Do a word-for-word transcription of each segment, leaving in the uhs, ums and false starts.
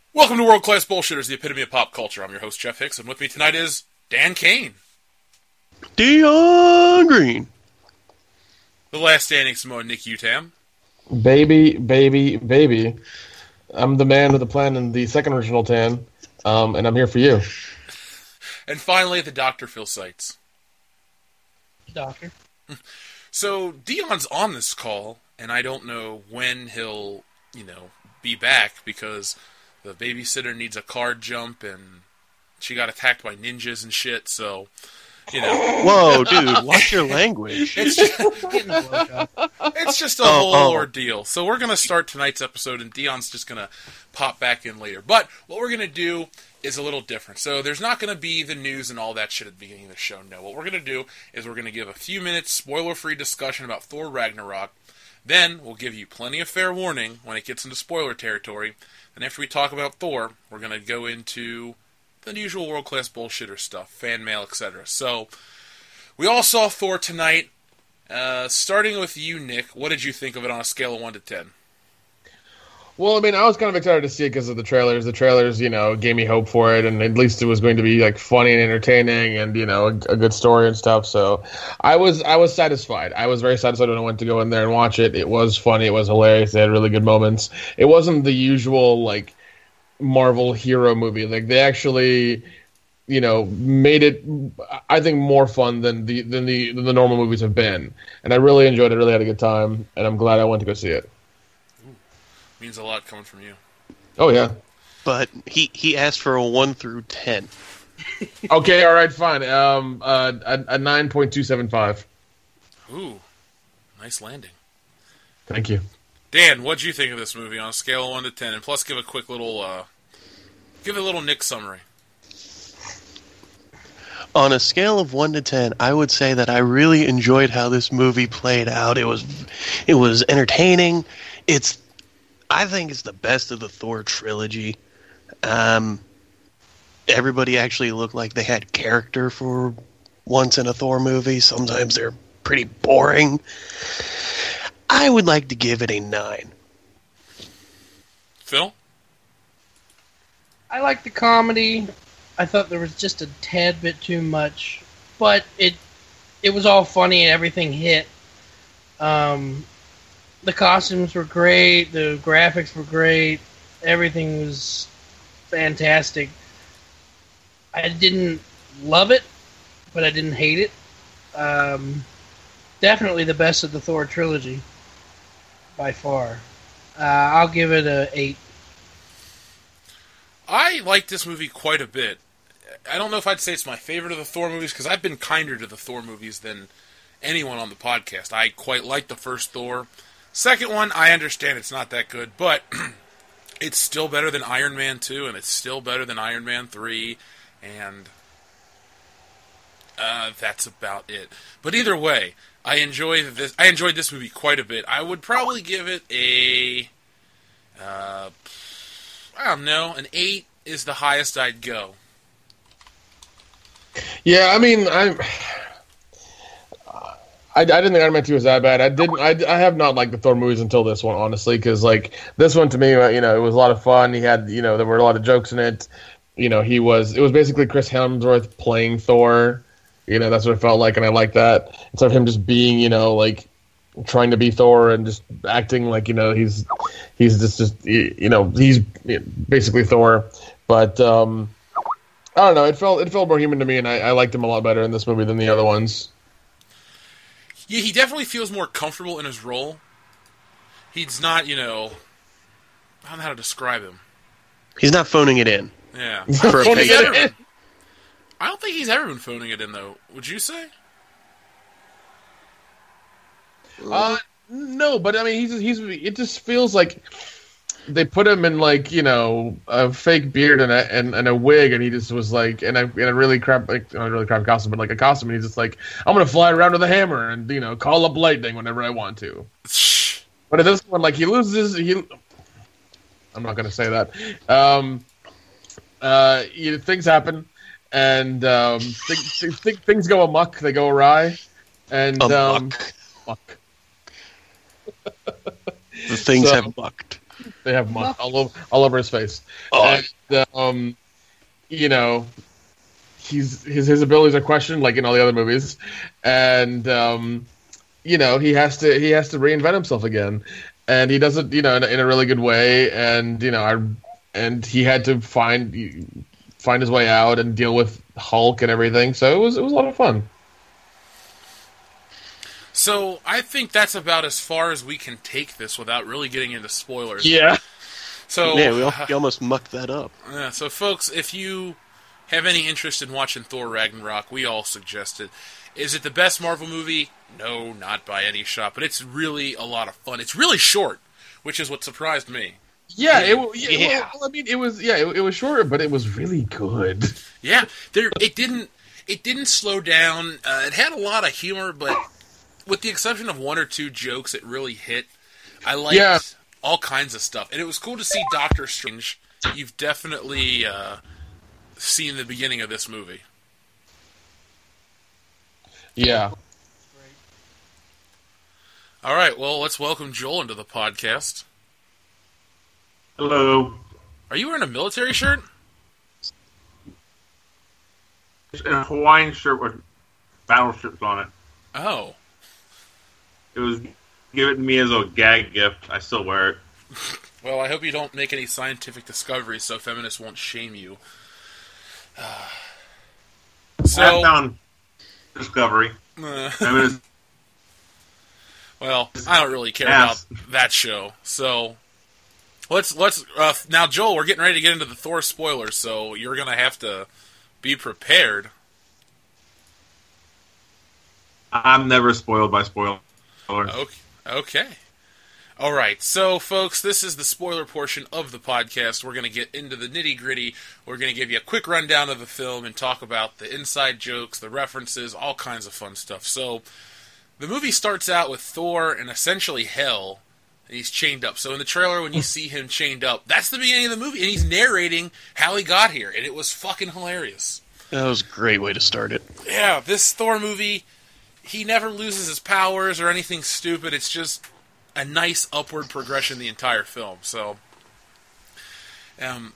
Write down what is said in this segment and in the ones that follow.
Welcome to World Class Bullshitters, the epitome of pop culture. I'm your host, Jeff Hicks, and with me tonight is Dan Kane. Dion Green. The last standing Samoan Nick Utam. Baby, baby, baby. I'm the man with the plan in the second original tan, um, and I'm here for you. And finally, the Doctor Phil Seitz. Doctor. So, Dion's on this call, and I don't know when he'll, you know, be back, because the babysitter needs a card jump, and she got attacked by ninjas and shit, so, you know. Whoa, dude, watch your language. It's just, it's just a Oh, whole oh. ordeal. So we're going to start tonight's episode, and Dion's just going to pop back in later. But what we're going to do is a little different. So there's not going to be the news and all that shit at the beginning of the show. No, what we're going to do is we're going to give a few minutes spoiler-free discussion about Thor Ragnarok. Then we'll give you plenty of fair warning when it gets into spoiler territory. And after we talk about Thor, we're going to go into the usual world-class bullshitter stuff, fan mail, et cetera. So we all saw Thor tonight. Uh, starting with you, Nick, what did you think of it on a scale of one to ten? Well, I mean, I was kind of excited to see it because of the trailers. The trailers, you know, gave me hope for it, and at least it was going to be like funny and entertaining, and you know, a, a good story and stuff. So, I was, I was satisfied. I was very satisfied when I went to go in there and watch it. It was funny. It was hilarious. They had really good moments. It wasn't the usual like Marvel hero movie. Like they actually, you know, made it, I think, more fun than the than the than the normal movies have been. And I really enjoyed it. Really had a good time, and I'm glad I went to go see it. Means a lot coming from you. Oh yeah. But he, he asked for a one through ten. Okay, all right, fine. Um, uh, a, a nine point two seven five. Ooh, nice landing. Thank you. Dan, what'd you think of this movie on a scale of one to ten? And plus, give a quick little, uh, give a little Nick summary. On a scale of one to ten, I would say that I really enjoyed how this movie played out. It was, it was entertaining. It's, I think it's the best of the Thor trilogy. Um, everybody actually looked like they had character for once in a Thor movie. Sometimes they're pretty boring. I would like to give it a nine. Phil? I like the comedy. I thought there was just a tad bit too much, but it it was all funny and everything hit. Um, the costumes were great. The graphics were great. Everything was fantastic. I didn't love it, but I didn't hate it. Um, definitely the best of the Thor trilogy, by far. Uh, I'll give it a eight. I like this movie quite a bit. I don't know if I'd say it's my favorite of the Thor movies, because I've been kinder to the Thor movies than anyone on the podcast. I quite like the first Thor. Second one, I understand it's not that good, but it's still better than Iron Man two, and it's still better than Iron Man three, and uh, that's about it. But either way, I enjoy this. I enjoyed this movie quite a bit. I would probably give it a, uh, I don't know, an eight is the highest I'd go. Yeah, I mean, I, I, I didn't think Iron Man two was that bad. I didn't. I, I have not liked the Thor movies until this one, honestly, because like this one to me, you know, it was a lot of fun. He had, you know, there were a lot of jokes in it. You know, he was. It was basically Chris Hemsworth playing Thor. You know, that's what it felt like, and I like that instead of him just being, you know, like trying to be Thor and just acting like, you know, he's he's just just you know he's basically Thor. But um, I don't know. It felt it felt more human to me, and I, I liked him a lot better in this movie than the other ones. Yeah, he definitely feels more comfortable in his role. He's not, you know, I don't know how to describe him. He's not phoning it in. Yeah. For a Phoning paycheck. it in. I don't think he's ever been phoning it in, though. Would you say? Uh, no, but I mean, he's he's. It just feels like they put him in like, you know, a fake beard and a and, and a wig, and he just was like in a in a really crap like not a really crap costume, but like a costume, and he's just like, I'm gonna fly around with a hammer and, you know, call up lightning whenever I want to. But at this one, like, he loses. He. I'm not gonna say that. Um. Uh. You know, things happen, and um. Th- th- th- things go amok. They go awry, and um. Amok. Fuck. The things So- have mucked. They have muck all over all over his face. Oh. And, um, you know, he's his his abilities are questioned, like in all the other movies, and um, you know, he has to he has to reinvent himself again, and he does it, you know, in a, in a really good way, and you know, I and he had to find find his way out and deal with Hulk and everything. So it was it was a lot of fun. So I think that's about as far as we can take this without really getting into spoilers. Yeah. So Man, we, all, we almost mucked that up. Yeah, so folks, if you have any interest in watching Thor Ragnarok, we all suggest it. Is it the best Marvel movie? No, not by any shot, but it's really a lot of fun. It's really short, which is what surprised me. Yeah, it, yeah, Yeah. Well, I mean, it was yeah, it, it was shorter, but it was really good. Yeah, there it didn't it didn't slow down. Uh, it had a lot of humor, but with the exception of one or two jokes, it really hit. I liked Yeah. all kinds of stuff, and it was cool to see Doctor Strange. You've definitely uh, seen the beginning of this movie. Yeah. All right, well, let's welcome Joel into the podcast. Hello. Are you wearing a military shirt? It's in a Hawaiian shirt with battleships on it. Oh. It was given to me as a gag gift. I still wear it. Well, I hope you don't make any scientific discoveries so feminists won't shame you. Uh, I so, found Discovery. uh, Feminist well, I don't really care Yes. about that show. So, let's let's uh, now, Joel. We're getting ready to get into the Thor spoilers, so you're gonna have to be prepared. I'm never spoiled by spoilers. Okay. Okay. All right. So, folks, this is the spoiler portion of the podcast. We're going to get into the nitty-gritty. We're going to give you a quick rundown of the film and talk about the inside jokes, the references, all kinds of fun stuff. So, the movie starts out with Thor in essentially hell, and he's chained up. So, in the trailer, when you see him chained up, that's the beginning of the movie, and he's narrating how he got here, and it was fucking hilarious. That was a great way to start it. Yeah, this Thor movie, he never loses his powers or anything stupid. It's just a nice upward progression the entire film. So, um,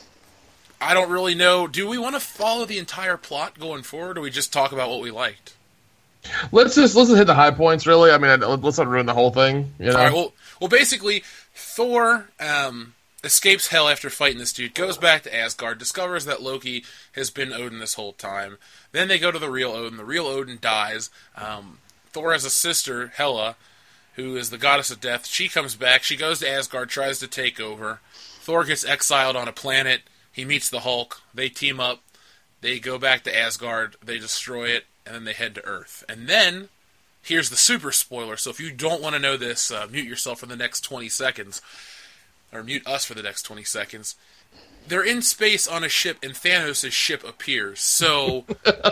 I don't really know. Do we want to follow the entire plot going forward, or we just talk about what we liked? Let's just let's just hit the high points. Really, I mean, let's not ruin the whole thing. You know. All right. Well, well, basically, Thor um, escapes hell after fighting this dude, goes back to Asgard, discovers that Loki has been Odin this whole time. Then they go to the real Odin. The real Odin dies. Um, Thor has a sister, Hela, who is the goddess of death. She comes back. She goes to Asgard, tries to take over. Thor gets exiled on a planet. He meets the Hulk. They team up. They go back to Asgard. They destroy it, and then they head to Earth. And then, here's the super spoiler. So if you don't want to know this, uh, mute yourself for the next twenty seconds. Or mute us for the next twenty seconds. They're in space on a ship, and Thanos' ship appears. So,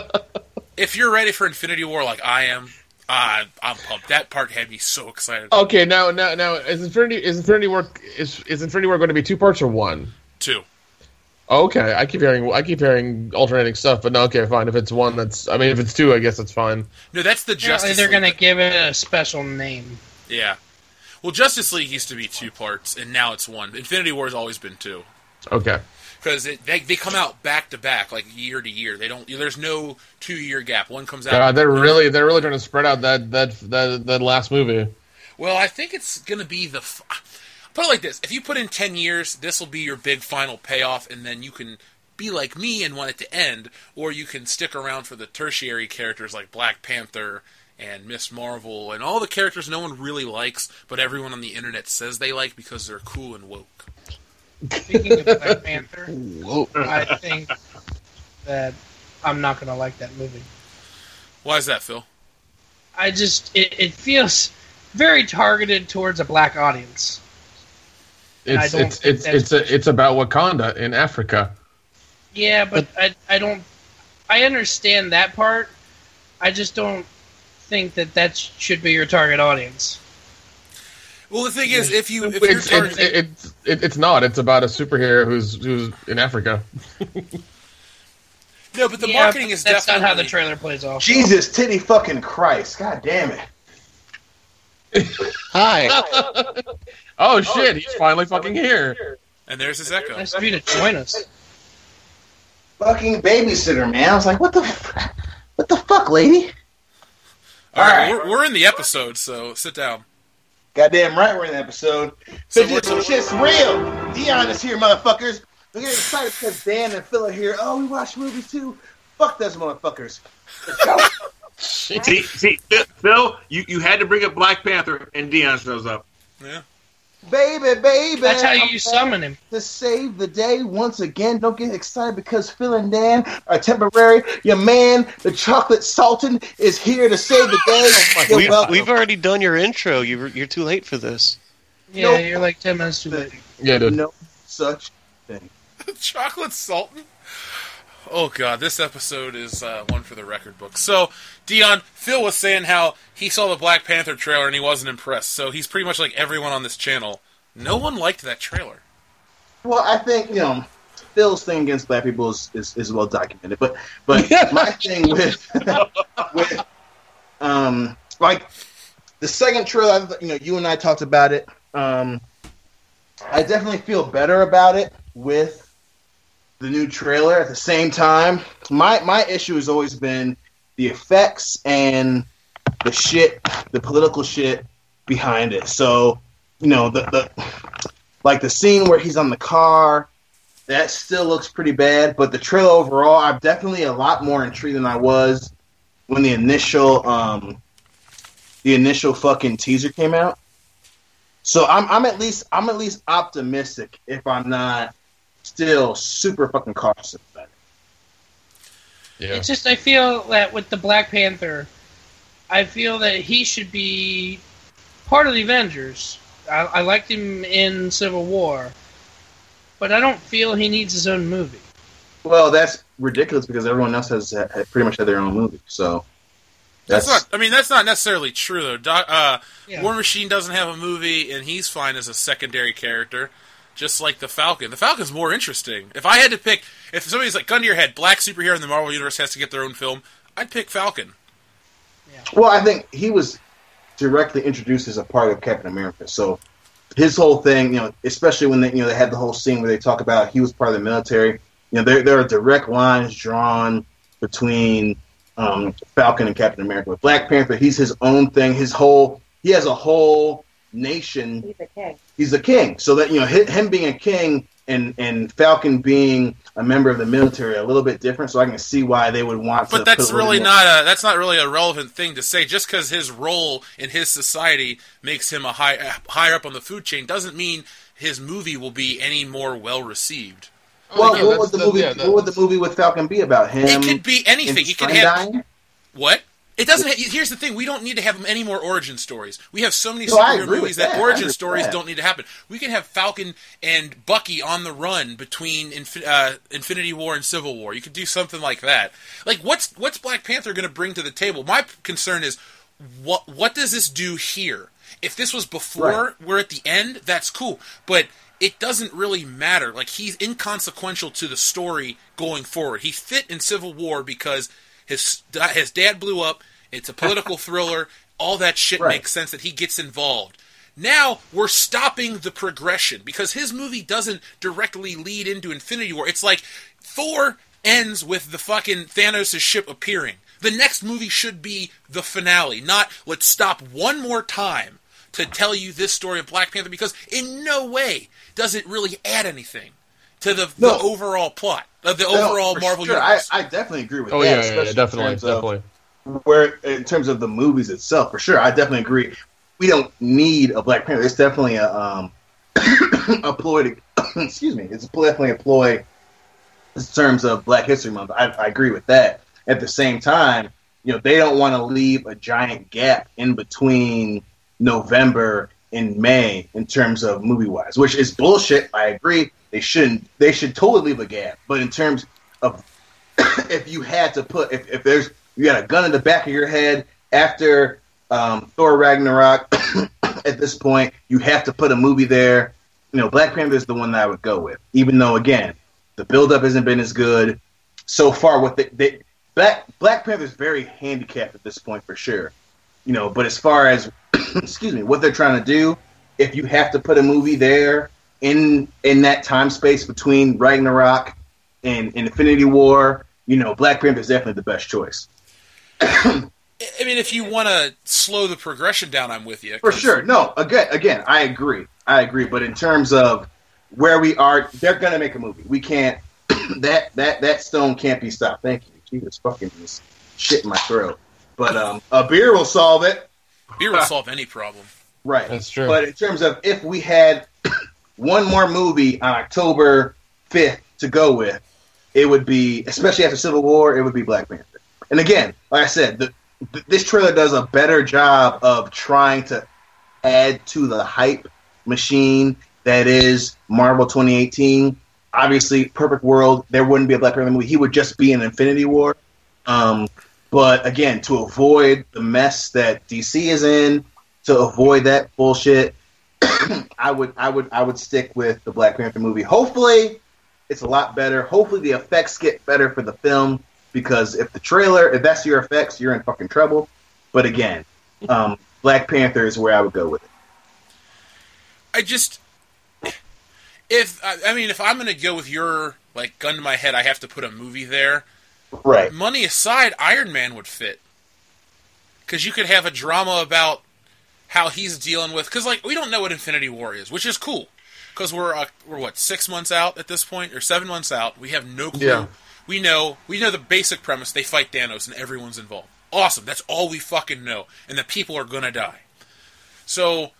if you're ready for Infinity War like I am, uh, I'm pumped. That part had me so excited. Okay, now now now is Infinity is Infinity War is is Infinity War going to be two parts or one? Two. Okay, I keep hearing I keep hearing alternating stuff, but no, okay, fine. If it's one, that's I mean, if it's two, I guess that's fine. No, that's the Apparently Justice they're League. going to give it a special name. Yeah. Well, Justice League used to be two parts, and now it's one. Infinity War has always been two. Okay. Because they, they come out back to back, like year to year. They don't. There's no two year gap. One comes out. God, they're really they're really trying to spread out that that that, that last movie. Well, I think it's going to be the. F- put it like this: if you put in ten years, this will be your big final payoff, and then you can be like me and want it to end, or you can stick around for the tertiary characters like Black Panther and Miss Marvel and all the characters no one really likes, but everyone on the internet says they like because they're cool and woke. Speaking of Black Panther, Whoa. I think that I'm not going to like that movie. Why is that, Phil? I just it, it feels very targeted towards a black audience. And I It's don't it's think it's that's- it's a, it's about Wakanda in Africa. Yeah, but I I don't I understand that part. I just don't think that that should be your target audience. Well, the thing is, if you if It's you're it's, targeting, it's it, it's not. It's about a superhero who's who's in Africa. no, but the Yeah, marketing but is that's definitely not how the trailer plays off. Jesus, titty fucking Christ. God damn it. Hi. Oh shit, he's finally fucking here. And there's his echo. Nice of you to join us. Fucking babysitter, man. I was like, what the, f- what the fuck, lady? All right, All right. We're, we're in the episode, so sit down. Goddamn right, we're in the episode. So So we're- this shit's real. Dion is here, motherfuckers. We're getting excited because Dan and Phil are here. Oh, we watch movies too. Fuck those motherfuckers. Let's go. See, see, Phil, you, you had to bring up Black Panther, and Dion shows up. Yeah. Baby, baby. That's how I'm you back summon him. to save the day once again. Don't get excited because Phil and Dan are temporary. Your man, the chocolate sultan, is here to save the day. You're We've, welcome. we've already done your intro. You, you're too late for this. Yeah, Nope. you're like ten minutes too late. Yeah, dude. No such thing. Chocolate Sultan? Oh, God, this episode is uh, one for the record book. So, Dion, Phil was saying how he saw the Black Panther trailer and he wasn't impressed. So he's pretty much like everyone on this channel. No one liked that trailer. Well, I think, you know, Phil's thing against black people is, is, is well documented. But but my thing with, with um, like, the second trailer, you know, you and I talked about it. Um, I definitely feel better about it with the new trailer. At the same time, my my issue has always been the effects and the shit, the political shit behind it. So, you know, the the like the scene where he's on the car, that still looks pretty bad. But the trailer overall, I'm definitely a lot more intrigued than I was when the initial um the initial fucking teaser came out. So I'm I'm at least I'm at least optimistic if I'm not still super fucking cautious about it. Yeah. It's just I feel that with the Black Panther, I feel that he should be part of the Avengers. I, I liked him in Civil War, but I don't feel he needs his own movie. Well, that's ridiculous because everyone else has, has pretty much had their own movie. So That's, that's, not. I mean, that's not necessarily true, though. Doc, uh, Yeah. War Machine doesn't have a movie, and he's fine as a secondary character, just like the Falcon. The Falcon's more interesting. If I had to pick, if somebody's like, gun to your head, black superhero in the Marvel Universe has to get their own film, I'd pick Falcon. well, I think he was directly introduced as a part of Captain America. So his whole thing, you know, especially when they, you know, they had the whole scene where they talk about he was part of the military. You know, there there are direct lines drawn between um, Falcon and Captain America. With Black Panther, he's his own thing. His whole he has a whole nation. He's a king. He's a king. So that, you know, hi- him being a king and and Falcon being a member of the military are a little bit different. So I can see why they would want to. But that's put a little really more- not a that's not really a relevant thing to say. Just because his role in his society makes him a high higher up on the food chain doesn't mean his movie will be any more well received. Well, yeah, what that's would the the- movie? yeah, that- what would the movie with Falcon be about? Him? It could be anything. in You could Spring have Dying? what? It doesn't. Ha- here's the thing: we don't need to have any more origin stories. We have so many No, I superhero agree movies with that, that. I origin agree with stories that. don't need to happen. We can have Falcon and Bucky on the run between Infi- uh, Infinity War and Civil War. You could do something like that. Like, what's what's Black Panther going to bring to the table? My p- concern is what what does this do here? If this was before Right. we're at the end, that's cool. But it doesn't really matter. Like, he's inconsequential to the story going forward. He fit in Civil War because his his dad blew up. It's a political thriller. All that shit Right. makes sense that he gets involved. Now we're stopping the progression because his movie doesn't directly lead into Infinity War. It's like Thor ends with the fucking Thanos' ship appearing. The next movie should be the finale, not let's stop one more time to tell you this story of Black Panther, because in no way does it really add anything to the, No. the overall plot of the No, overall for Marvel sure. universe. I, I definitely agree with Oh that. yeah, yeah, especially yeah, in definitely, terms of definitely. Where in terms of the movies itself, for sure, I definitely agree. We don't need a Black Panther. It's definitely a um, a ploy to excuse me. It's definitely a ploy in terms of Black History Month. I, I agree with that. At the same time, you know, they don't want to leave a giant gap in between November and May in terms of movie wise, which is bullshit. I agree. They shouldn't. They should totally leave a gap. But in terms of if you had to put, if, if there's, you got a gun in the back of your head after um, Thor Ragnarok, at this point, you have to put a movie there. You know, Black Panther is the one that I would go with, even though, again, the build-up hasn't been as good so far. What they, they Black Black Panther is very handicapped at this point for sure. you know, but as far as excuse me, what they're trying to do, if you have to put a movie there in in that time space between Ragnarok and, and Infinity War, you know, Black Panther is definitely the best choice. I mean, if you want to slow the progression down, I'm with you. For sure. No, again, again, I agree. I agree. But in terms of where we are, they're going to make a movie. We can't, that, that, that stone can't be stopped. Thank you. Jesus fucking this shit in my throat. But um, a beer will solve it. Beer will solve any problem. Right. That's true. But in terms of if we had one more movie on October fifth to go with, it would be, especially after Civil War, it would be Black Panther. And again, like I said, the, th- this trailer does a better job of trying to add to the hype machine that is Marvel twenty eighteen. Obviously, perfect world, there wouldn't be a Black Panther movie. He would just be in Infinity War. Um, but again, to avoid the mess that D C is in, to avoid that bullshit, I would, I would, I would stick with the Black Panther movie. Hopefully, it's a lot better. Hopefully, the effects get better for the film. Because if the trailer, if that's your effects, you're in fucking trouble. But again, um, Black Panther is where I would go with it. I just, if I mean, if I'm going to go with your like gun to my head, I have to put a movie there. Right. Money aside, Iron Man would fit because you could have a drama about how he's dealing with. Because like we don't know what Infinity War is, which is cool. Because we're uh, we're what six months out at this point, or seven months out. We have no clue. Yeah. We know we know the basic premise. They fight Thanos and everyone's involved. Awesome. That's all we fucking know. And the people are going to die. So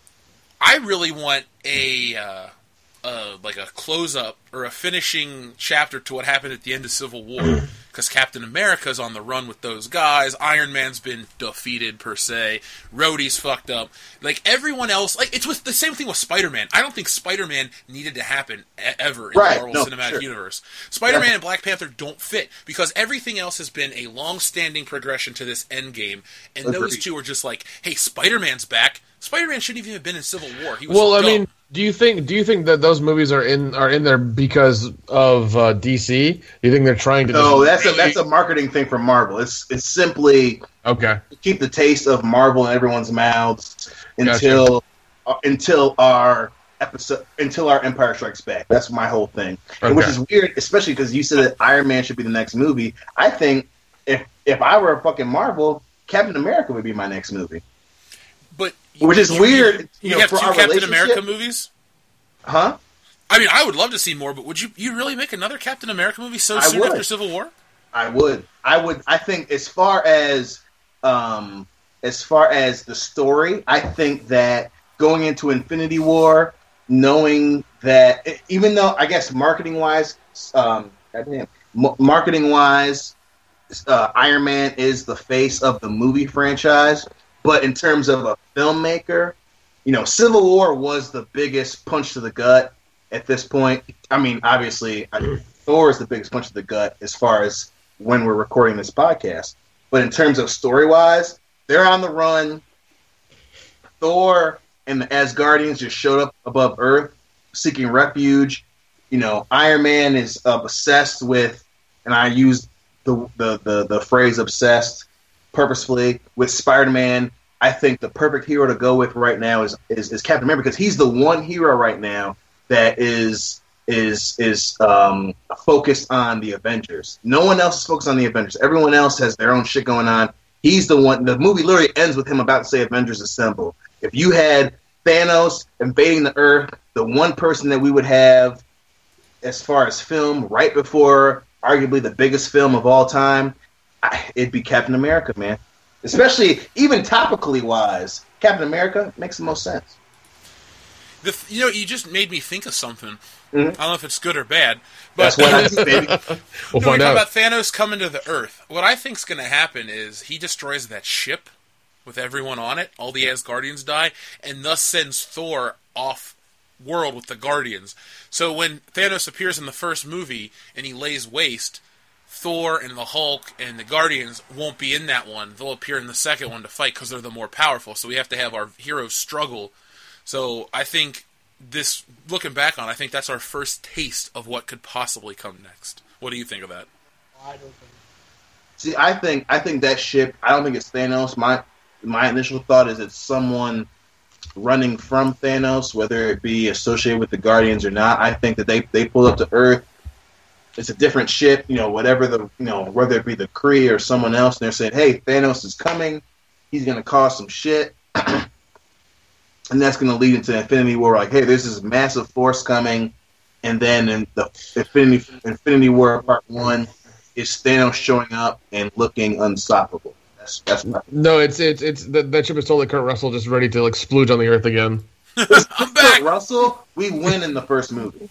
I really want a uh, uh, like a close-up or a finishing chapter to what happened at the end of Civil War. Because Captain America's on the run with those guys. Iron Man's been defeated, per se. Rhodey's fucked up. Like, everyone else... Like, it's with the same thing with Spider-Man. I don't think Spider-Man needed to happen e- ever in right. the Marvel no, Cinematic sure. Universe. Spider-Man yeah. and Black Panther don't fit, because everything else has been a long-standing progression to this endgame, and Agreed. those two are just like, hey, Spider-Man's back. Spider-Man shouldn't even have been in Civil War. He was Well, I dumb. mean, do you think do you think that those movies are in are in there because of uh, D C? Do you think they're trying to? No, just... that's a that's a marketing thing for Marvel. It's it's simply okay. to keep the taste of Marvel in everyone's mouths until uh, until our episode until our Empire Strikes Back. That's my whole thing, Okay. and which is weird, especially because you said that Iron Man should be the next movie. I think if if I were a fucking Marvel, Captain America would be my next movie. But Which is you, weird. You, You, you know, have for two our Captain America relationship. movies? Huh? I mean, I would love to see more, but would you you really make another Captain America movie so I soon would. after Civil War? I would. I would. I think as far as um, as far as the story, I think that going into Infinity War, knowing that even though I guess marketing wise, um, goddamn, m- marketing wise, uh, Iron Man is the face of the movie franchise, but in terms of a filmmaker, you know, Civil War was the biggest punch to the gut at this point. I mean, obviously, I, Thor is the biggest punch to the gut as far as when we're recording this podcast. But in terms of story-wise, they're on the run. Thor and the Asgardians just showed up above Earth, seeking refuge. You know, Iron Man is uh, obsessed with, and I use the, the, the, the phrase obsessed purposefully, with Spider-Man. I think the perfect hero to go with right now is, is, is Captain America, because he's the one hero right now that is is is um, focused on the Avengers. No one else is focused on the Avengers. Everyone else has their own shit going on. He's the one. The movie literally ends with him about to say Avengers Assemble. If you had Thanos invading the Earth, the one person that we would have as far as film right before arguably the biggest film of all time, it'd be Captain America, man. Especially, even topically wise, Captain America makes the most sense. The, you know, you just made me think of something. Mm-hmm. I don't know if it's good or bad, but That's what I do, baby. We'll no, we find talk out. about Thanos coming to the Earth. What I think's going to happen is he destroys that ship with everyone on it. All the Asgardians die, and thus sends Thor off world with the Guardians. So when Thanos appears in the first movie and he lays waste, Thor and the Hulk and the Guardians won't be in that one. They'll appear in the second one to fight because they're the more powerful. So we have to have our heroes struggle. So I think this, looking back on, I think that's our first taste of what could possibly come next. What do you think of that? I don't think. See, I think I think that ship. I don't think it's Thanos. My my initial thought is it's someone running from Thanos, whether it be associated with the Guardians or not. I think that they they pull up to Earth. It's a different ship, you know, whatever the, you know, whether it be the Kree or someone else, and they're saying, hey, Thanos is coming. He's going to cause some shit. And that's going to lead into Infinity War. Like, hey, there's this massive force coming. And then in the Infinity, Infinity War Part one is Thanos showing up and looking unstoppable. That's, that's my No, it's, it's, it's, that, that ship is totally Kurt Russell just ready to, like, splooge on the Earth again. I'm back. Kurt Russell, we win in the first movie.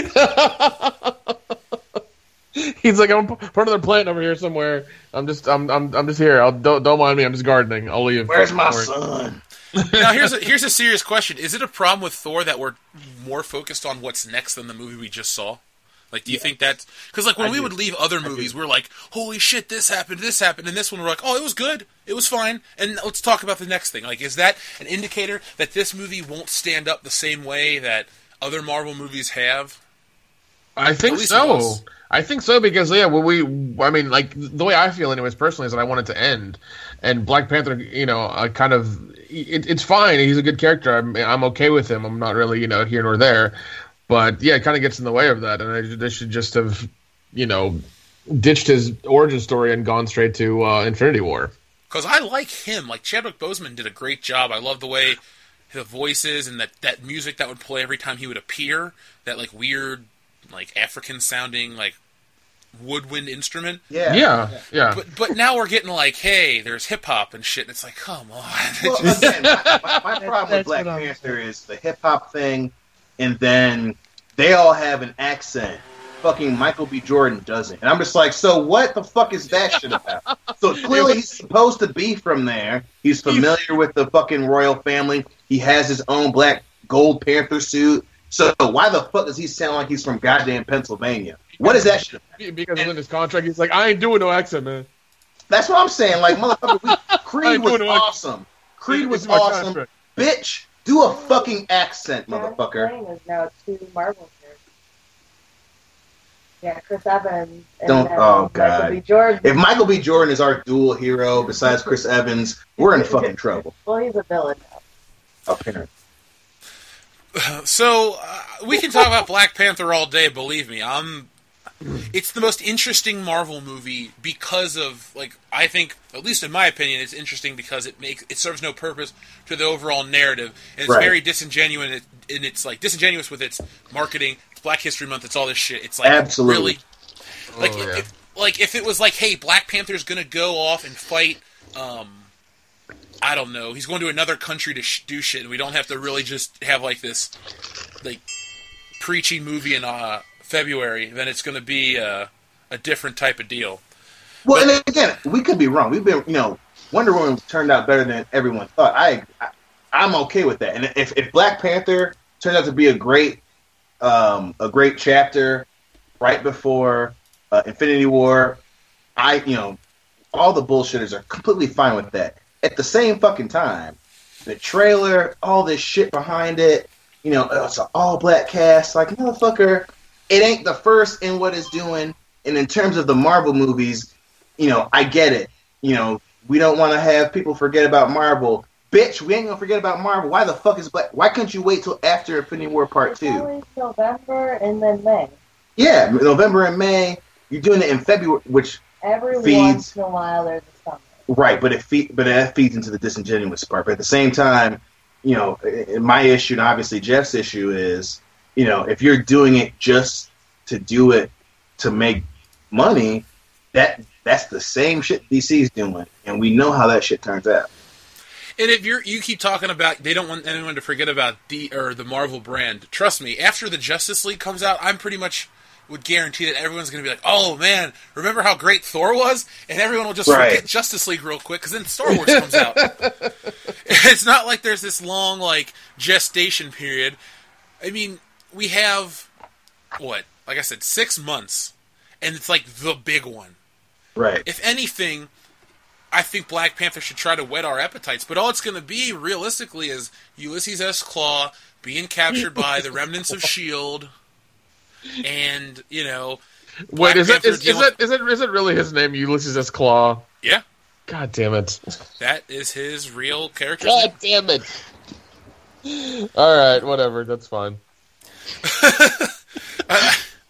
He's like, I'm part of their plant over here somewhere. I'm just, I'm, I'm, I'm just here. I'll, don't, don't mind me. I'm just gardening. I'll leave. Where's my son? Now here's a, here's a serious question: is it a problem with Thor that we're more focused on what's next than the movie we just saw? Like, do you yeah. think that's because like when I we do. would leave other movies, we're like, holy shit, this happened, this happened, and this one we're like, oh, it was good, it was fine, and let's talk about the next thing. Like, is that an indicator that this movie won't stand up the same way that other Marvel movies have? I think so. I think so because yeah, well, we, I mean, like the way I feel, anyways, personally, is that I want it to end, and Black Panther, you know, I kind of, it, it's fine. He's a good character. I'm, I'm okay with him. I'm not really, you know, here nor there, but yeah, it kind of gets in the way of that, and I, they should just have, you know, ditched his origin story and gone straight to uh, Infinity War. Because I like him. Like Chadwick Boseman did a great job. I love the way the voices and that that music that would play every time he would appear. That like weird, like African sounding, like woodwind instrument. Yeah, yeah, yeah. But but now we're getting like, hey, there's hip hop and shit. And it's like, come on. Well, again, my, my, my problem with Black Panther is the hip hop thing, and then they all have an accent. Fucking Michael B. Jordan doesn't, and I'm just like, so what the fuck is that shit about? So clearly he's supposed to be from there. He's familiar with the fucking royal family. He has his own black Gold Panther suit. So why the fuck does he sound like he's from goddamn Pennsylvania? What is that shit about? Because and, in his contract, he's like, I ain't doing no accent, man. That's what I'm saying. Like, motherfucker, we, Creed was no awesome. Creed was awesome. Bitch, do a fucking accent, motherfucker. Playing is now two Marvel characters. Yeah, Chris Evans. And Don't. Oh god. Michael B. Jordan. If Michael B. Jordan is our dual hero besides Chris Evans, we're in fucking trouble. Well, he's a villain now. Apparently. So uh, we can talk about Black Panther all day. Believe me, I'm. It's the most interesting Marvel movie because of like I think, at least in my opinion, it's interesting because it makes it serves no purpose to the overall narrative, and it's right. very disingenuous. And it's like disingenuous with its marketing. It's Black History Month. It's all this shit. It's like absolutely really like oh, yeah. if, like if it was like, hey, Black Panther's gonna go off and fight. Um, I don't know. He's going to another country to sh- do shit, and we don't have to really just have like this, like, preachy movie in uh, February. Then it's going to be uh, a different type of deal. Well, but, and again, we could be wrong. We've been, you know, Wonder Woman turned out better than everyone thought. I, I I'm okay with that. And if, if Black Panther turns out to be a great, um, a great chapter right before uh, Infinity War, I, you know, all the bullshitters are completely fine with that. At the same fucking time, the trailer, all this shit behind it, you know, it's an all-black cast. Like, motherfucker, it ain't the first in what it's doing. And in terms of the Marvel movies, you know, I get it. You know, we don't want to have people forget about Marvel. Bitch, we ain't gonna forget about Marvel. Why the fuck is Black? Why couldn't you wait till after Infinity War Part Two? Always November and then May. Yeah, November and May. You're doing it in February, which every feeds, once in a while there's a summer. Right, but it feed, but that feeds into the disingenuous part. But at the same time, you know, my issue and obviously Jeff's issue is, you know, if you're doing it just to do it to make money, that that's the same shit D C's doing, and we know how that shit turns out. And if you're you keep talking about they don't want anyone to forget about the or the Marvel brand, trust me, after the Justice League comes out, I'm pretty much would guarantee that everyone's going to be like, oh, man, remember how great Thor was? And everyone will just right. forget Justice League real quick, because then Star Wars comes out. It's not like there's this long, like, gestation period. I mean, we have, what, like I said, six months, and it's like the big one. Right. If anything, I think Black Panther should try to whet our appetites, but all it's going to be, realistically, is Ulysses S. Claw being captured by the remnants of S H I E L D, and, you know... Wait, is it, is, is, it, is, it, is it really his name, Ulysses S. Claw? Yeah. God damn it. That is his real character. God damn it. All right, whatever. That's fine. uh,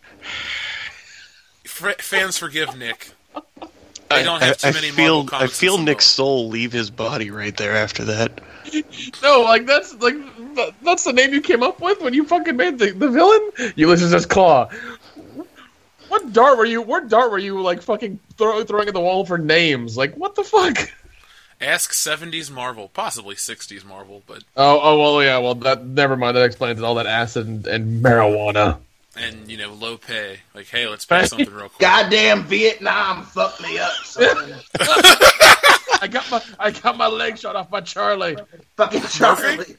f- fans forgive Nick. I don't have too I, many I feel Marvel comics I feel in Nick's Civil soul leave his body right there after that. No, like that's like that's the name you came up with when you fucking made the, the villain? Ulysses S. Claw. What dart were you what dart were you like fucking throw, throwing at the wall for names? Like what the fuck? Ask seventies Marvel, possibly sixties Marvel, but Oh oh well yeah, well that never mind, that explains it. All that acid and, and marijuana. and you know, low pay. Like, hey, let's pay something real quick. Goddamn Vietnam fucked me up, son. I got my I got my leg shot off by Charlie. Fucking Charlie.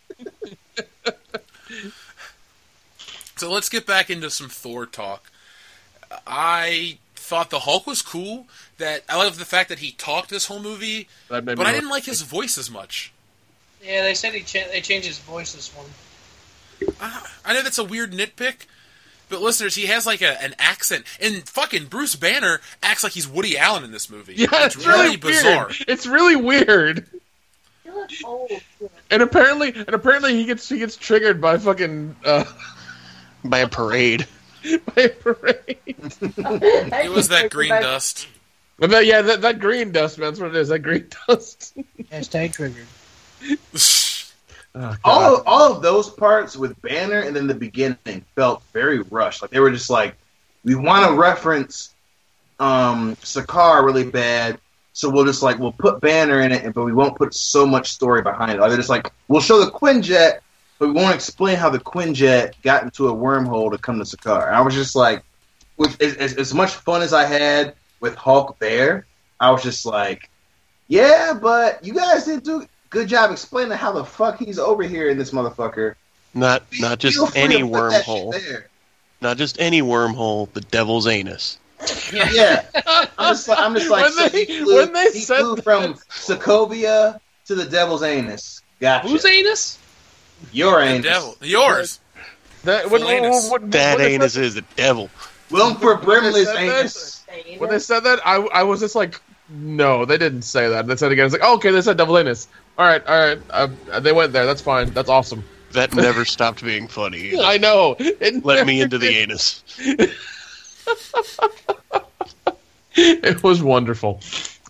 So let's get back into some Thor talk. I thought the Hulk was cool. That I love the fact that he talked this whole movie, That made but me I didn't like his voice as much. Yeah, they said he cha- they changed his voice this one. I, I know that's a weird nitpick, but listeners, he has like a, an accent, and fucking Bruce Banner acts like he's Woody Allen in this movie. Yeah, it's, it's really really bizarre. weird. It's really weird. You look old. Too. And apparently and apparently he gets he gets triggered by fucking uh By a parade. by a parade. It was that green dust. But that, yeah, that, that green dust, man, that's what it is. That green dust. Hashtag triggered. Oh, all all of those parts with Banner and then the beginning felt very rushed. Like they were just like, we want to reference um, Sakaar really bad, so we'll just like we'll put Banner in it, but we won't put so much story behind it. Like they're just like, we'll show the Quinjet, but we won't explain how the Quinjet got into a wormhole to come to Sakaar. And I was just like, with as, as, as much fun as I had with Hulk there, I was just like, yeah, but you guys didn't do good job explaining how the fuck he's over here in this motherfucker. Not not Feel just free any to put that shit wormhole. there. Not just any wormhole, the devil's anus. Yeah, I'm just like, I'm just like When so they- he flew, when they he said flew from Sokovia to the devil's anus. Gotcha. Whose anus? Your The anus. devil, yours. That, when, Full when, anus. when, That when they anus said, is the devil. Willing for Brimley's said that- anus. when they said that, I, I was just like, no, they didn't say that. They said it again. It's like, oh, okay, they said devil's anus. All right, all right. Uh, they went there. That's fine. That's awesome. That never stopped being funny. I know. It Let me never into the did. anus. It was wonderful.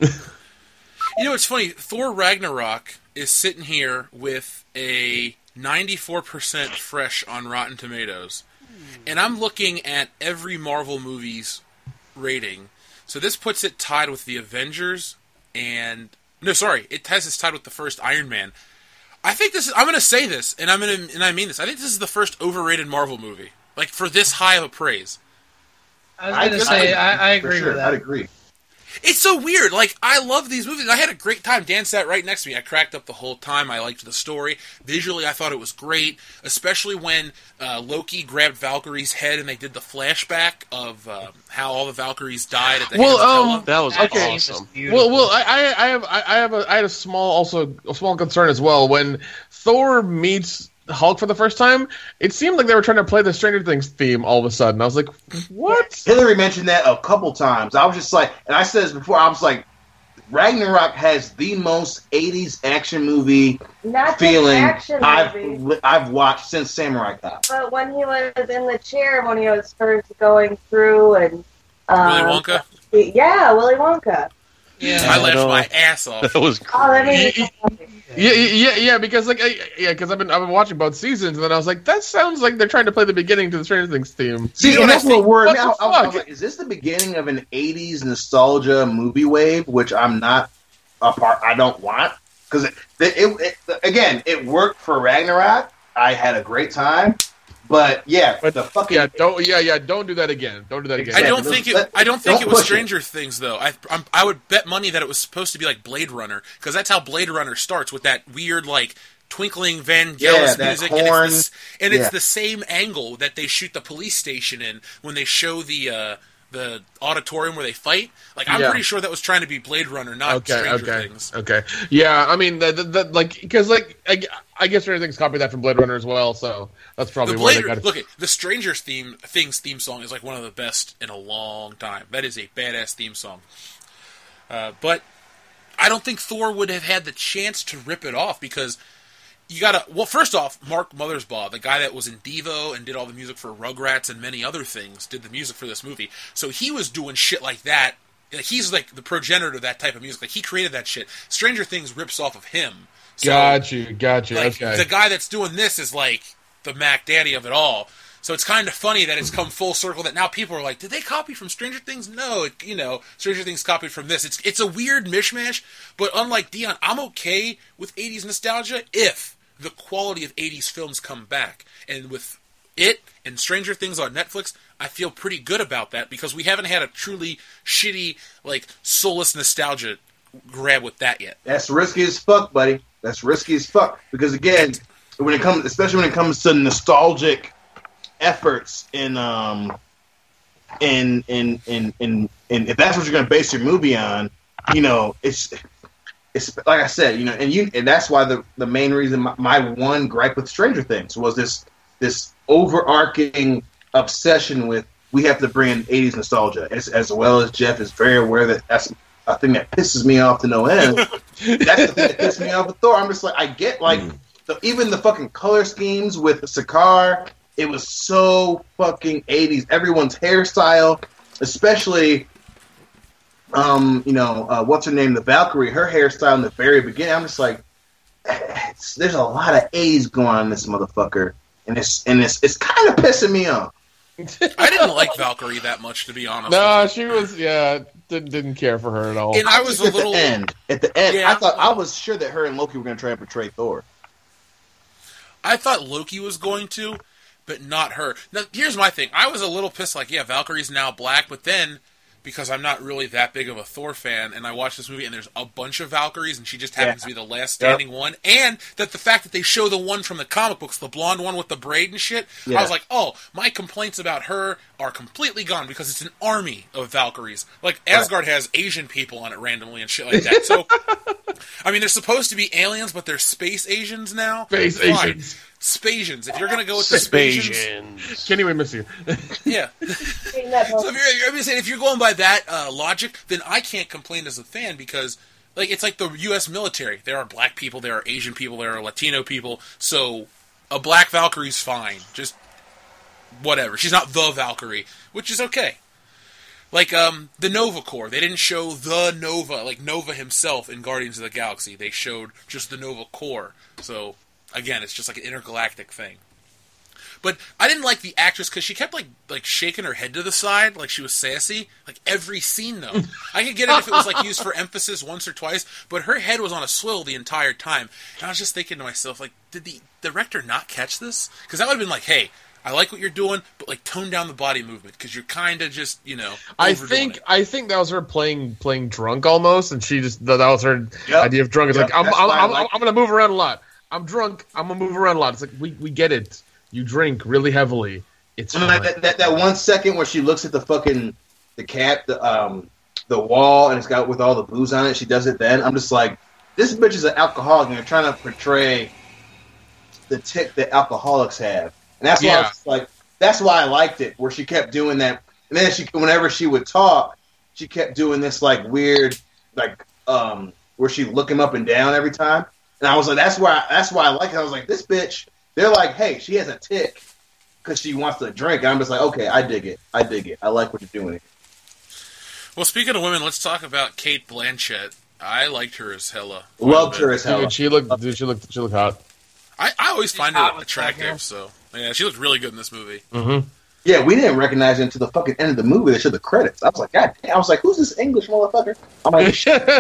You know, it's funny. Thor Ragnarok is sitting here with a ninety-four percent fresh on Rotten Tomatoes. And I'm looking at every Marvel movie's rating. So this puts it tied with the Avengers and... No, sorry. It has this tied with the first Iron Man. I think this is... I'm going to say this, and I'm going to, and I mean this. I think this is the first overrated Marvel movie. Like, for this high of a praise. I was going to say, I, I For agree sure, with that. I'd agree. It's so weird. Like, I love these movies. I had a great time. Dan sat right next to me. I cracked up the whole time. I liked the story. Visually, I thought it was great, especially when uh, Loki grabbed Valkyrie's head and they did the flashback of uh, how all the Valkyries died at the Well, hands of um, Hela. That was That Okay. scene was awesome. beautiful. Well, well, I, I I have, I I have a, I had a small, also a small concern as well. When Thor meets Hulk for the first time, it seemed like they were trying to play the Stranger Things theme all of a sudden. I was like, what? Hillary mentioned that a couple times. I was just like, and I said this before, I was like, Ragnarok has the most eighties action movie Not just feeling action I've movie, I've watched since Samurai Cop. but when he was in the chair, when he was first going through and Willy uh, Wonka? yeah, Willy Wonka. yeah. I laughed know. my ass off. That was Oh, that made me Y- so happy. Yeah, yeah, yeah. Because like, I, yeah, because I've been I've been watching both seasons, and then I was like, that sounds like they're trying to play the beginning to the Stranger Things theme. See, You know and what that's I what think? worried me. What I, the I was, I was fuck? like, is this the beginning of an eighties nostalgia movie wave, which I'm not a part, I don't want? Because it, it, it, again, it worked for Ragnarok. I had a great time. But, yeah, But the fucking... Yeah, don't yeah, yeah, don't do that again. Don't do that again. I Exactly. don't think it. I don't think Don't it was push it. Stranger Things though. I I'm, I would bet money that it was supposed to be like Blade Runner because that's how Blade Runner starts with that weird like twinkling Vangelis Yeah, that music, horn. and, it's, the, and Yeah. it's the same angle that they shoot the police station in when they show the uh, the auditorium where they fight. Like I'm Yeah. pretty sure that was trying to be Blade Runner, not Okay, Stranger okay, Things. okay. Yeah, I mean, that, that, that like because like I, I guess Stranger Things copied that from Blade Runner as well, so that's probably The where Blade, they got it. look at the Stranger theme Things theme song is like one of the best in a long time. That is a badass theme song. Uh, but I don't think Thor would have had the chance to rip it off because you gotta. Well, first off, Mark Mothersbaugh, the guy that was in Devo and did all the music for Rugrats and many other things, did the music for this movie. So he was doing shit like that. He's like the progenitor of that type of music. Like he created that shit. Stranger Things rips off of him. So, got you, got you. Like, okay. The guy that's doing this is like the Mac Daddy of it all. So it's kind of funny that it's come full circle that now people are like, did they copy from Stranger Things? No, it, you know, Stranger Things copied from this. It's it's a weird mishmash, but unlike Dion, I'm okay with eighties nostalgia if the quality of eighties films come back. And with it and Stranger Things on Netflix, I feel pretty good about that because we haven't had a truly shitty, like, soulless nostalgia grab with that yet. That's risky as fuck, buddy. That's risky as fuck. Because again, when it comes, especially when it comes to nostalgic efforts in um in in in in, in if that's what you're going to base your movie on, you know, it's it's like I said, you know, and you and that's why the the main reason my, my one gripe with Stranger Things was this this overarching obsession with we have to bring in eighties nostalgia, as, as well as Jeff is very aware that that's a thing that pisses me off to no end. That's the thing that pisses me off with Thor. I'm just like, I get like the, even the fucking color schemes with Sakaar. It was so fucking eighties. Everyone's hairstyle, especially, um, you know, uh, what's her name, the Valkyrie. Her hairstyle in the very beginning. I'm just like, it's, there's a lot of eighties going on in this motherfucker, and it's and it's it's kind of pissing me off. I didn't like Valkyrie that much, to be honest. No, she was, yeah, didn't, didn't care for her at all. And I was a at little... the end. At the end, Yeah. I thought I was sure that her and Loki were going to try and portray Thor. I thought Loki was going to, but not her. Now, here's my thing. I was a little pissed, like, yeah, Valkyrie's now black, but then, because I'm not really that big of a Thor fan, and I watched this movie, and there's a bunch of Valkyries, and she just happens Yeah. to be the last standing one, and that the fact that they show the one from the comic books, the blonde one with the braid and shit, Yeah. I was like, oh, my complaints about her are completely gone, because it's an army of Valkyries. Like, Asgard has Asian people on it randomly and shit like that, so... I mean, they're supposed to be aliens, but they're space Asians now. Space Fine. Asians. Spasians. If you're going to go with the Spasians... Spasians. Can't even miss you. Yeah. So if you're, I'm just saying, if you're going by that uh, logic, then I can't complain as a fan because, like, it's like the U S military. There are black people, there are Asian people, there are Latino people. So a black Valkyrie's fine. Just whatever. She's not the Valkyrie, which is okay. Like um, the Nova Corps, they didn't show the Nova, like Nova himself in Guardians of the Galaxy. They showed just the Nova Corps. So again, it's just like an intergalactic thing. But I didn't like the actress because she kept like like shaking her head to the side like she was sassy. Like every scene though. I could get it if it was like used for emphasis once or twice, but her head was on a swivel the entire time. And I was just thinking to myself, like, did the director not catch this? Because that would have been like, hey, I like what you're doing, but like tone down the body movement because you're kind of just, you know, I overdoing think it. I think that was her playing playing drunk almost, and she just that was her Yep. idea of drunk. It's Yep, like I'm that's I'm, why I I'm, like I'm gonna move around a lot. I'm drunk. I'm gonna move around a lot. It's like we, we get it. You drink really heavily. It's And like fine. that, that that one second where she looks at the fucking the cat, the um the wall, and it's got with all the booze on it. She does it then. I'm just like, this bitch is an alcoholic, and they're trying to portray the tick that alcoholics have, and that's why I Yeah. was like, that's why I liked it, where she kept doing that, and then she, whenever she would talk, she kept doing this like weird, like um where she look him up and down every time, and I was like, that's why that's why I like it. I was like, this bitch. They're like, hey, she has a tick because she wants to drink. And I'm just like, okay, I dig it. I dig it. I like what you're doing. Well, speaking of women, let's talk about Kate Blanchett. I liked her as hella. Loved her as hell. Dude, she looked. Dude, she looked. She looked hot. I, I always find hot her with attractive, black hair. so yeah, she looked really good in this movie. Mm-hmm. Yeah, we didn't recognize her until the fucking end of the movie. They showed the credits. I was like, God damn. I was like, who's this English motherfucker? I'm like,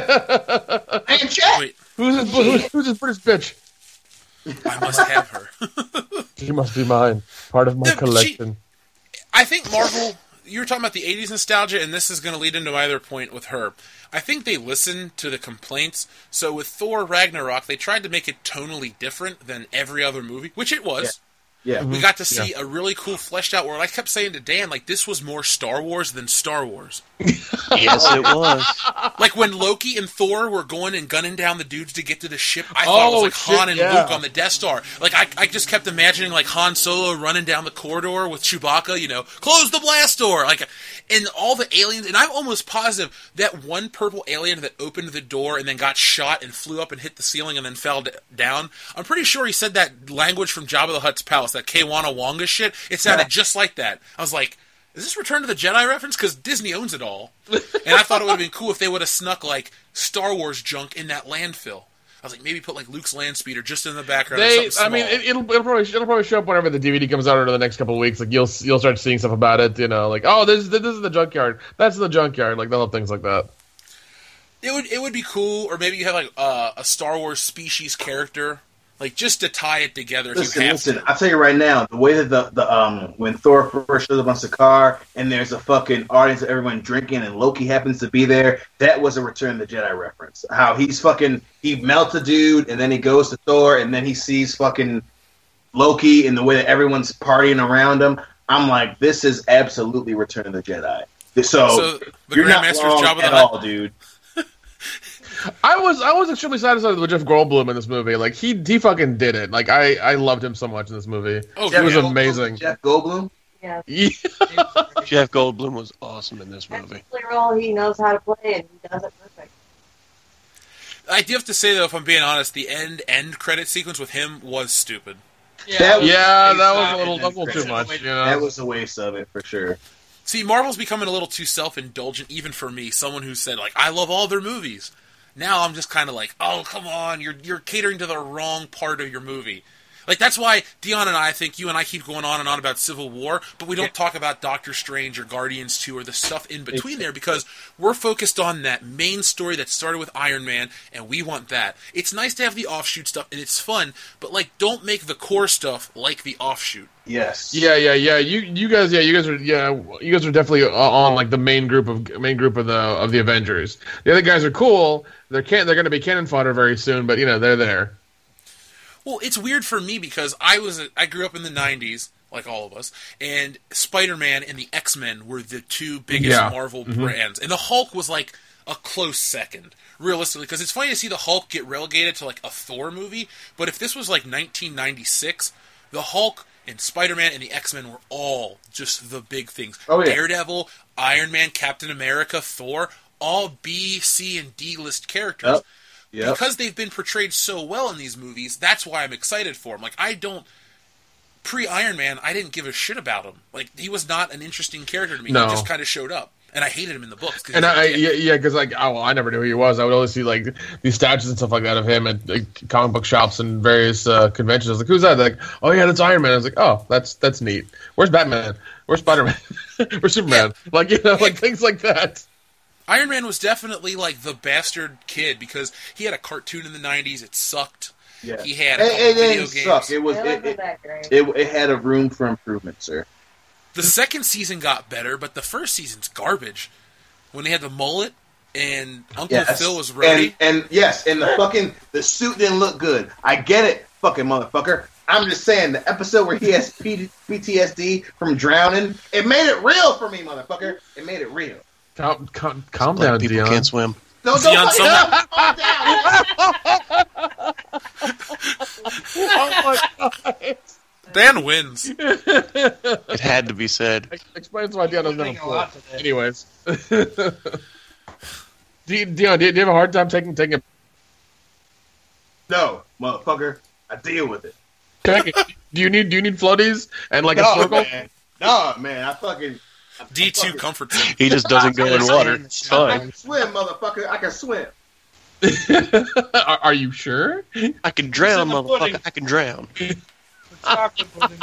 man, Jack. Wait, who's this? Who's, who's this British bitch? I must have her. She must be mine. Part of my The- collection. I think Marvel, you were talking about the eighties nostalgia, and this is going to lead into my other point with her. I think they listened to the complaints. So with Thor Ragnarok, they tried to make it tonally different than every other movie, which it was. Yeah. We got to see a really cool fleshed out world. I kept saying to Dan, like, this was more Star Wars than Star Wars. Yes, it was. Like, when Loki and Thor were going and gunning down the dudes to get to the ship, I thought Oh, it was like shit, Han and yeah. Luke on the Death Star. Like, I, I just kept imagining, like, Han Solo running down the corridor with Chewbacca, you know, close the blast door! Like, and all the aliens, and I'm almost positive that one purple alien that opened the door and then got shot and flew up and hit the ceiling and then fell d- down, I'm pretty sure he said that language from Jabba the Hutt's palace, that Kewana Wonga shit. It sounded just like that. I was like, is this Return to the Jedi reference? Because Disney owns it all. And I thought it would have been cool if they would have snuck, like, Star Wars junk in that landfill. I was like, maybe put, like, Luke's land speeder just in the background. They, or something I mean, small. it, it'll it'll probably it'll probably show up whenever the D V D comes out over the next couple of weeks. Like you'll you'll start seeing stuff about it. You know, like oh, this this is the junkyard. That's the junkyard. Like they'll have things like that. It would it would be cool, or maybe you have, like, uh, a Star Wars species character. Like, just to tie it together if Listen, you have listen. to. I'll tell you right now, the way that the, the um when Thor first shows up on Sakaar and there's a fucking audience of everyone drinking and Loki happens to be there, that was a Return of the Jedi reference. How he's fucking he melts a dude and then he goes to Thor and then he sees fucking Loki and the way that everyone's partying around him. I'm like, this is absolutely Return of the Jedi. So, So, the you're not Grandmaster's wrong Jabba the at Hutt. all, dude. I was I was extremely satisfied with Jeff Goldblum in this movie. Like he he fucking did it. Like I, I loved him so much in this movie. Oh, It was yeah. amazing. Jeff Goldblum. Yeah. Yeah. Jeff Goldblum was awesome in this That's movie. the role he knows how to play, and he does it perfect. I do have to say, though, if I'm being honest, the end end credit sequence with him was stupid. That was Yeah, a that was waste a little, of that was a little too credit. much. You know? That was a waste of it for sure. See, Marvel's becoming a little too self-indulgent, even for me, someone who said, like, I love all their movies. Now I'm just kind of like, oh, come on, you're you're catering to the wrong part of your movie. Like, that's why Dion and I think you and I keep going on and on about Civil War, but we don't talk about Doctor Strange or Guardians two or the stuff in between there because we're focused on that main story that started with Iron Man, and we want that. It's nice to have the offshoot stuff, and it's fun, but, like, don't make the core stuff like the offshoot. Yes. Yeah, yeah, yeah. You, you guys, yeah, you guys are, yeah, you guys are definitely on like the main group of main group of the of the Avengers. The other guys are cool. They're can they're going to be cannon fodder very soon, but you know they're there. Well, it's weird for me because I was a, I grew up in the nineties, like all of us, and Spider-Man and the X-Men were the two biggest Yeah. Marvel Mm-hmm. brands, and the Hulk was like a close second, realistically, because it's funny to see the Hulk get relegated to like a Thor movie, but if this was like nineteen ninety-six, the Hulk and Spider-Man and the X-Men were all just the big things. Oh, yeah. Daredevil, Iron Man, Captain America, Thor, all B, C, and D list characters. Yep. Yep. Because they've been portrayed so well in these movies, that's why I'm excited for them. Like, I don't... Pre-Iron Man, I didn't give a shit about him. Like, he was not an interesting character to me. No. He just kind of showed up. And I hated him in the books. 'cause And he's a I, dick. yeah, yeah, because like, oh, well, I never knew who he was. I would always see like these statues and stuff like that of him at like, comic book shops and various uh, conventions. I was like, who's that? They're like, oh yeah, that's Iron Man. I was like, oh, that's that's neat. Where's Batman? Where's Spider Man? Where's Superman? Like you know, like things like that. Iron Man was definitely, like, the bastard kid because he had a cartoon in the nineties. It sucked. Yeah. He had It, a couple it video didn't games. suck. It was It it, wasn't it, that great. it, it had a room for improvement, sir. The second season got better, but the first season's garbage. When they had the mullet and Uncle Yes. Phil was Rhodey. And, and yes, and the fucking the suit didn't look good. I get it, fucking motherfucker. I'm just saying the episode where he has P T S D from drowning, it made it real for me, motherfucker. It made it real. Calm, calm, calm Black down, people Dion. can't swim. No, don't Dion fucking Summer- calm down. Dan wins. It had to be said. Explains why Dion doesn't have a Thinking a lot floor. today. Anyways, do you, Dion, do you, do you have a hard time taking taking a No, motherfucker. I deal with it. Check. Do you need do you need floaties and like a No, circle? man. No, man. I fucking. I D two fucking- comfort zone. He just doesn't go in water. It's I fine. can swim, motherfucker. I can swim. are, are you sure? I can drown, This is the pudding. motherfucker. I can drown. Chocolate pudding.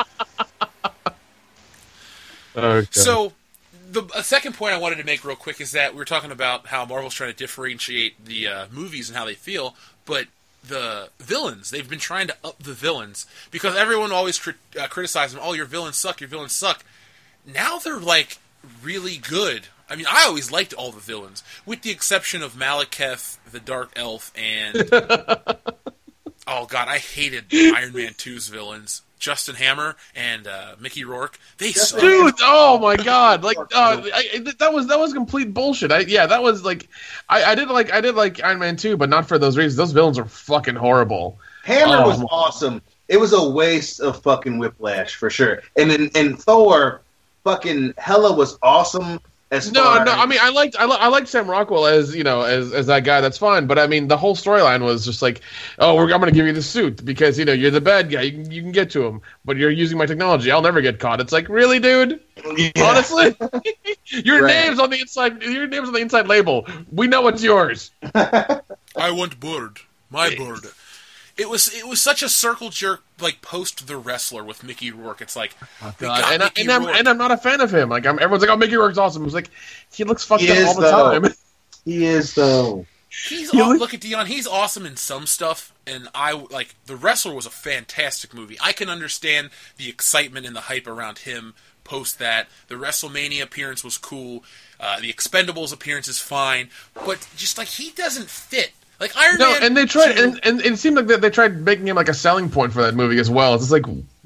Okay. So, the a second point I wanted to make real quick is that we were talking about how Marvel's trying to differentiate the uh, movies and how they feel, but the villains, they've been trying to up the villains because everyone always crit- uh, criticizes them, oh, your villains suck, your villains suck. Now they're, like, really good. I mean, I always liked all the villains, with the exception of Malekith, the Dark Elf, and... oh, God, I hated Iron Man two's villains. Justin Hammer and uh, Mickey Rourke, they Justin- suck. Dude, oh my god! Like, uh, I, that was that was complete bullshit. I, yeah, that was like, I, I did like I did like Iron Man two, but not for those reasons. Those villains are fucking horrible. Hammer Oh, was my- awesome. It was a waste of fucking Whiplash for sure. And then and Thor, fucking Hela was awesome. As No, far no. as- I mean, I liked I, li- I liked Sam Rockwell as you know as as that guy. That's fine. But I mean, the whole storyline was just like, oh, we're, I'm going to give you the suit because you know you're the bad guy. You can, you can get to him, but you're using my technology. I'll never get caught. It's like, really, dude? Yeah. Honestly, your Right. name's on the inside. Your name's on the inside label. We know it's yours. I want bird, my bird. It was it was such a circle jerk like post the wrestler with Mickey Rourke. It's like we got and, I, Mickey and, I'm, Rourke. and I'm not a fan of him. Like, I'm, everyone's like, "Oh, Mickey Rourke's awesome." I was like, he looks fucked He up is, all the though. time. He is though. He's You aw- look- look at Dion. He's awesome in some stuff, and I like the wrestler was a fantastic movie. I can understand the excitement and the hype around him post that. The WrestleMania appearance was cool. Uh, the Expendables appearance is fine, but just like he doesn't fit. Like Iron No, Man. and they tried, two- and, and it seemed like they, they tried making him like a selling point for that movie as well. It's just like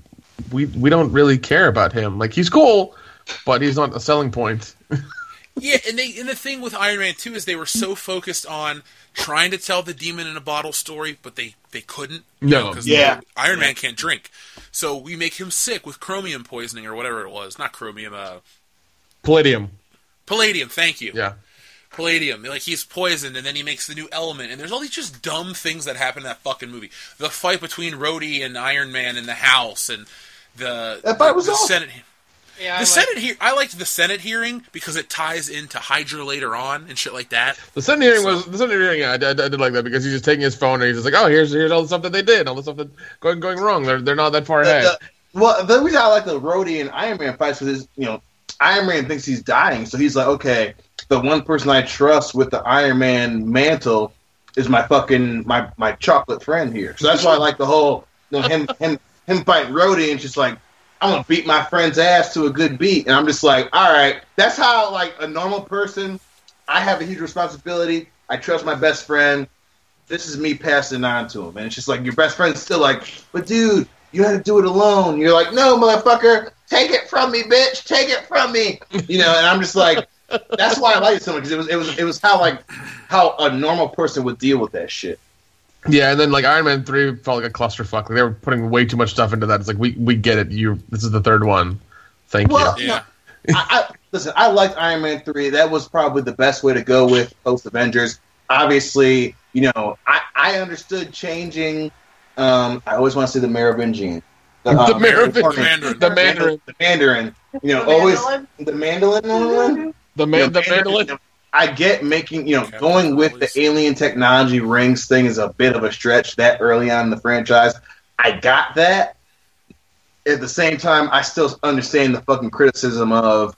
we we don't really care about him. Like, he's cool, but he's not a selling point. Yeah, and they and the thing with Iron Man two is they were so focused on trying to tell the demon in a bottle story, but they, they couldn't. No. because Yeah. Iron Man can't drink, so we make him sick with chromium poisoning or whatever it was. Not chromium, uh, Palladium, palladium. Thank you. yeah. Palladium. Like, he's poisoned, and then he makes the new element, and there's all these just dumb things that happen in that fucking movie. The fight between Rhodey and Iron Man in the house, and the That fight the, was the awesome. Senate. Yeah, I The like- Senate he- I liked the Senate hearing because it ties into Hydra later on and shit like that. The Senate hearing was the Senate hearing. Yeah, I, I, I did like that because he's just taking his phone and he's just like, "Oh, here's here's all the stuff that they did, all the stuff that going going wrong. They're they're not that far ahead." The- the- well, the reason I like the Rhodey and Iron Man fights is, you know, Iron Man thinks he's dying, so he's like, okay, the one person I trust with the Iron Man mantle is my fucking my my chocolate friend here. So that's why I like the whole, you know, him him him fighting Rhodey and just like, I'm gonna beat my friend's ass to a good beat, and I'm just like, all right, that's how like a normal person. I have a huge responsibility. I trust my best friend. This is me passing it on to him, and it's just like your best friend's still like, but dude, you had to do it alone. You're like, no, motherfucker, take it from me, bitch, take it from me. You know, and I'm just like, that's why I like it so much because it was it was it was how like how a normal person would deal with that shit. Yeah, and then like Iron Man three felt like a clusterfuck. Like, they were putting way too much stuff into that. It's like we we get it. You this is the third one. Thank Well, you. Yeah. I, I, listen, I liked Iron Man three. That was probably the best way to go with post Avengers. Obviously, you know, I, I understood changing. Um, I always want to say the Merovingian. The um, Merovingian. Mandarin. The Mandarin. The Mandarin. You know, The always mandolin? the mandolin. one? The You know, man, the Mandarin, mandolin. you know, I get making, you know, Okay, going with the always. alien technology rings thing is a bit of a stretch that early on in the franchise. I got that. At the same time, I still understand the fucking criticism of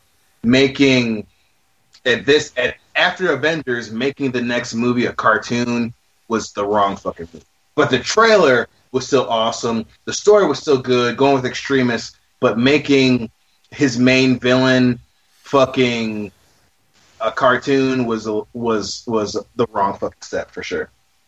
making at this at after Avengers making the next movie a cartoon was the wrong fucking move. But the trailer was still awesome. The story was still good, going with Extremis, but making his main villain fucking a cartoon was was was the wrong fucking step for sure.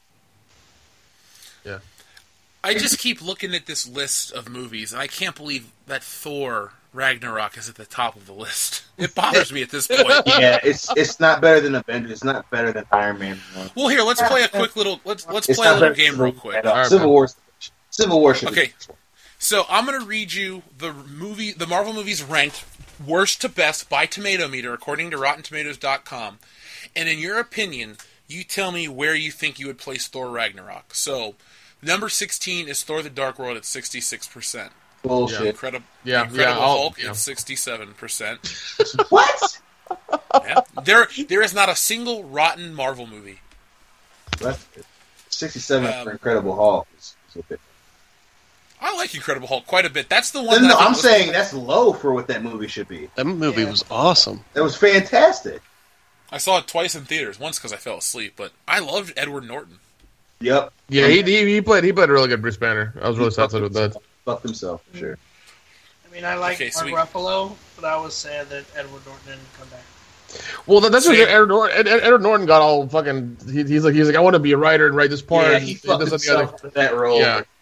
I just keep looking at this list of movies, and I can't believe that Thor Ragnarok is at the top of the list. It bothers me at this point. Yeah, it's it's not better than Avengers. It's not better than Iron Man one. Well, here, let's play a quick little let's let's It's play a not little better game than real quick. at all. Alright, Civil man. War. Civil War should be Okay. the next one. So I'm going to read you the movie, the Marvel movies ranked worst to best by Tomato Meter, according to Rotten Tomatoes dot com. And in your opinion, you tell me where you think you would place Thor Ragnarok. So, number sixteen is Thor: The Dark World at sixty-six percent. Bullshit. Incredible, Yeah, Incredible yeah, I'll- Hulk yeah. at sixty-seven percent. What? Yeah. There, there is not a single rotten Marvel movie. That's good. Sixty-seven Um, for Incredible Hulk. Is, is a bit. I like Incredible Hulk quite a bit. That's the one. No, that I no, think I'm was- saying that's low for what that movie should be. That movie Yeah. was awesome. That was fantastic. I saw it twice in theaters. Once because I fell asleep, but I loved Edward Norton. Yep. Yeah, he, he he played he played a really good Bruce Banner. I was really satisfied with that. Fucked himself for sure. I mean, I like Okay, so Mark we- Ruffalo, but I was sad that Edward Norton didn't come back. Well, that, that's what Same. Edward Norton, Ed, Ed- Edward Norton got all fucking. He, he's like he's like I want to be a writer and write this part. Yeah, and he this fucked and the other. himself with that role. Yeah. for sure.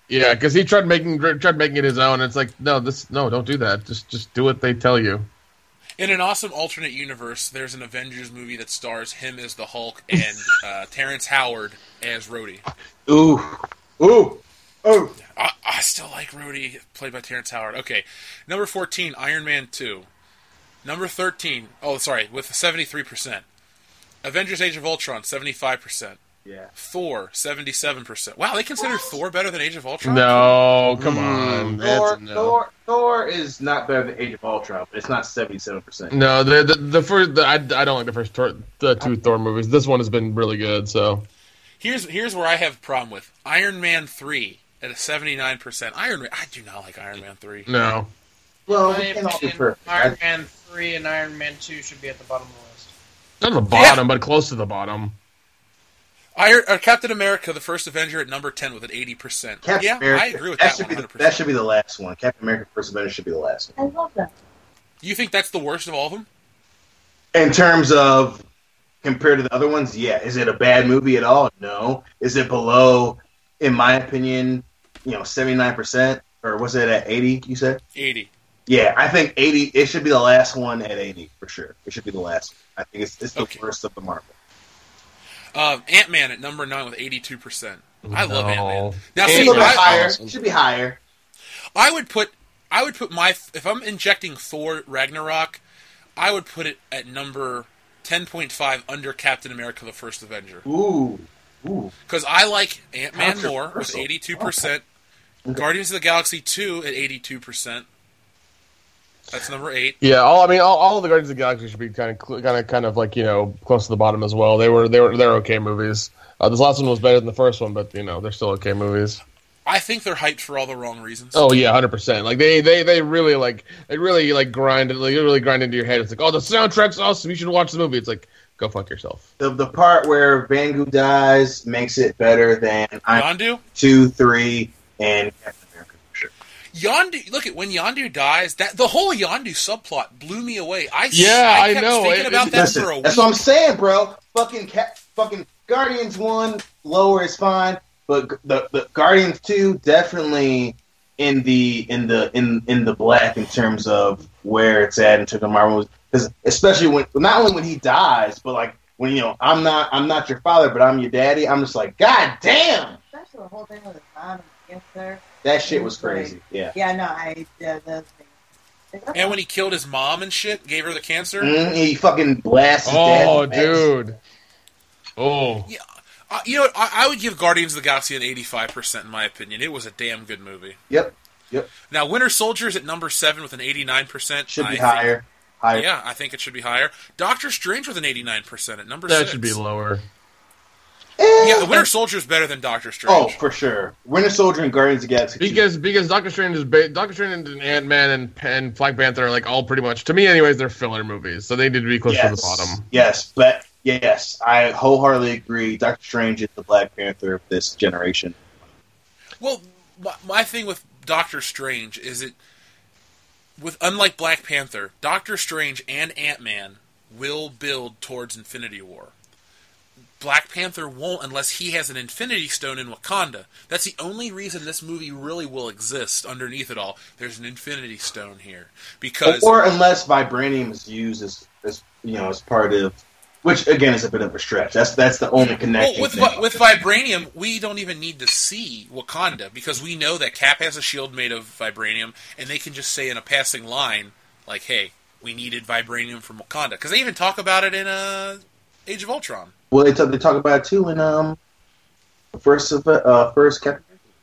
Yeah, because he tried making tried making it his own. And it's like, no, this no, don't do that. Just just do what they tell you. In an awesome alternate universe, there's an Avengers movie that stars him as the Hulk and uh, Terrence Howard as Rhodey. Ooh, ooh, ooh. I, I still like Rhodey, played by Terrence Howard. Okay, number fourteen, Iron Man two. Number thirteen, oh, sorry, with seventy-three percent. Avengers Age of Ultron, seventy-five percent. Yeah. Thor, seventy-seven percent. Wow, they consider what? Thor better than Age of Ultron? No, come Mm, on. Thor, no. Thor, Thor is not better than Age of Ultron, but it's not seventy-seven percent. No, the the, the first the, I, I don't like the first Thor, the two Thor movies. This one has been really good. So Here's here's where I have a problem with Iron Man three at a seventy-nine percent. Iron Man, I do not like Iron Man three. no, Well, In my we can't all be opinion, perfect. Iron I- Man three and Iron Man two should be at the bottom of the list. not the bottom, but close to the bottom. Iron, uh, Captain America, the first Avenger, at number ten with an eighty percent. Captain Yeah, America, I agree with that. that, should one be hundred the, percent. that should be the last one. Captain America: First Avenger should be the last one. I love that. You think that's the worst of all of them? In terms of compared to the other ones, yeah. Is it a bad movie at all? No. Is it below, in my opinion, you know, seventy-nine percent? Or was it at eighty, you said? eighty. Yeah, I think eighty, it should be the last one at eighty, for sure. It should be the last one. I think it's, it's the Okay. worst of the Marvel. Uh, Ant-Man at number nine with eighty-two percent. I love No. Ant-Man. Now, It should see, be a little bit I, higher. awesome. It should be higher. I would put, I would put my, if I'm injecting Thor Ragnarok, I would put it at number ten point five under Captain America: The First Avenger. Ooh. Ooh. Because I like Ant-Man more with Controversial. eighty-two percent. Okay. Guardians of the Galaxy two at eighty-two percent. That's number eight. Yeah, all I mean, all, all of the Guardians of the Galaxy should be kind of kind of kind of like, you know, close to the bottom as well. They were they were they're okay movies. Uh, this last one was better than the first one, but you know they're still okay movies. I think they're hyped for all the wrong reasons. Oh yeah, hundred percent. Like they, they, they really like they really like grind like, they really grind into your head. It's like, oh, the soundtrack's awesome. You should watch the movie. It's like, go fuck yourself. The, the part where Bangu dies makes it better than Iron Yondu? two, three, and Captain America, for sure. Yondu, look at when Yondu dies. That the whole Yondu subplot blew me away. I Yeah, I, I kept know. thinking It- about it- that Listen, for a week. that's what I'm saying, bro. Fucking Cap, fucking Guardians one lower is fine, but g- the, the Guardians two definitely in the in the in in the black in terms of where it's at in terms of Marvel. Because especially when not only when he dies, but like when you know I'm not I'm not your father, but I'm your daddy. I'm just like, God damn, Especially the whole thing with his mom and the cancer. that shit was crazy. Yeah. Yeah, no, I yeah, those things. And when he killed his mom and shit, gave her the cancer. Mhm, he fucking blasts his Oh, dad's face. dude. Oh, Yeah, uh, you know what? I, I would give Guardians of the Galaxy an eighty-five percent in my opinion. It was a damn good movie. Yep. Yep. Now, Winter Soldier's at number seven with an eighty-nine percent. Should be I think- higher. Higher. Yeah, I think it should be higher. Doctor Strange with an eighty-nine percent at number that six. should be lower. Eh, Yeah, the Winter Soldier's better than Doctor Oh, Strange. for sure. Winter Soldier and Guardians of the Galaxy. two. Because because Doctor Strange is ba- Doctor Strange and Ant Man and, and Black Panther are like all pretty much, to me anyways, they're filler movies, so they need to be close yes. to the bottom. Yes, but yes, I wholeheartedly agree. Doctor Strange is the Black Panther of this generation. Well, my, my thing with Doctor Strange is it, with unlike Black Panther, Doctor Strange and Ant-Man will build towards Infinity War. Black Panther won't unless he has an Infinity Stone in Wakanda. That's the only reason this movie really will exist underneath it all. There's an Infinity Stone here. Because Or unless vibranium is used as, as you know, as part of, which again is a bit of a stretch. That's that's the only well, connection. with, vi- with vibranium, we don't even need to see Wakanda because we know that Cap has a shield made of vibranium, and they can just say in a passing line, like, hey, we needed vibranium from Wakanda. Because they even talk about it in uh, Age of Ultron. well, they talk, they talk about it too in um, the first of uh, first Captain.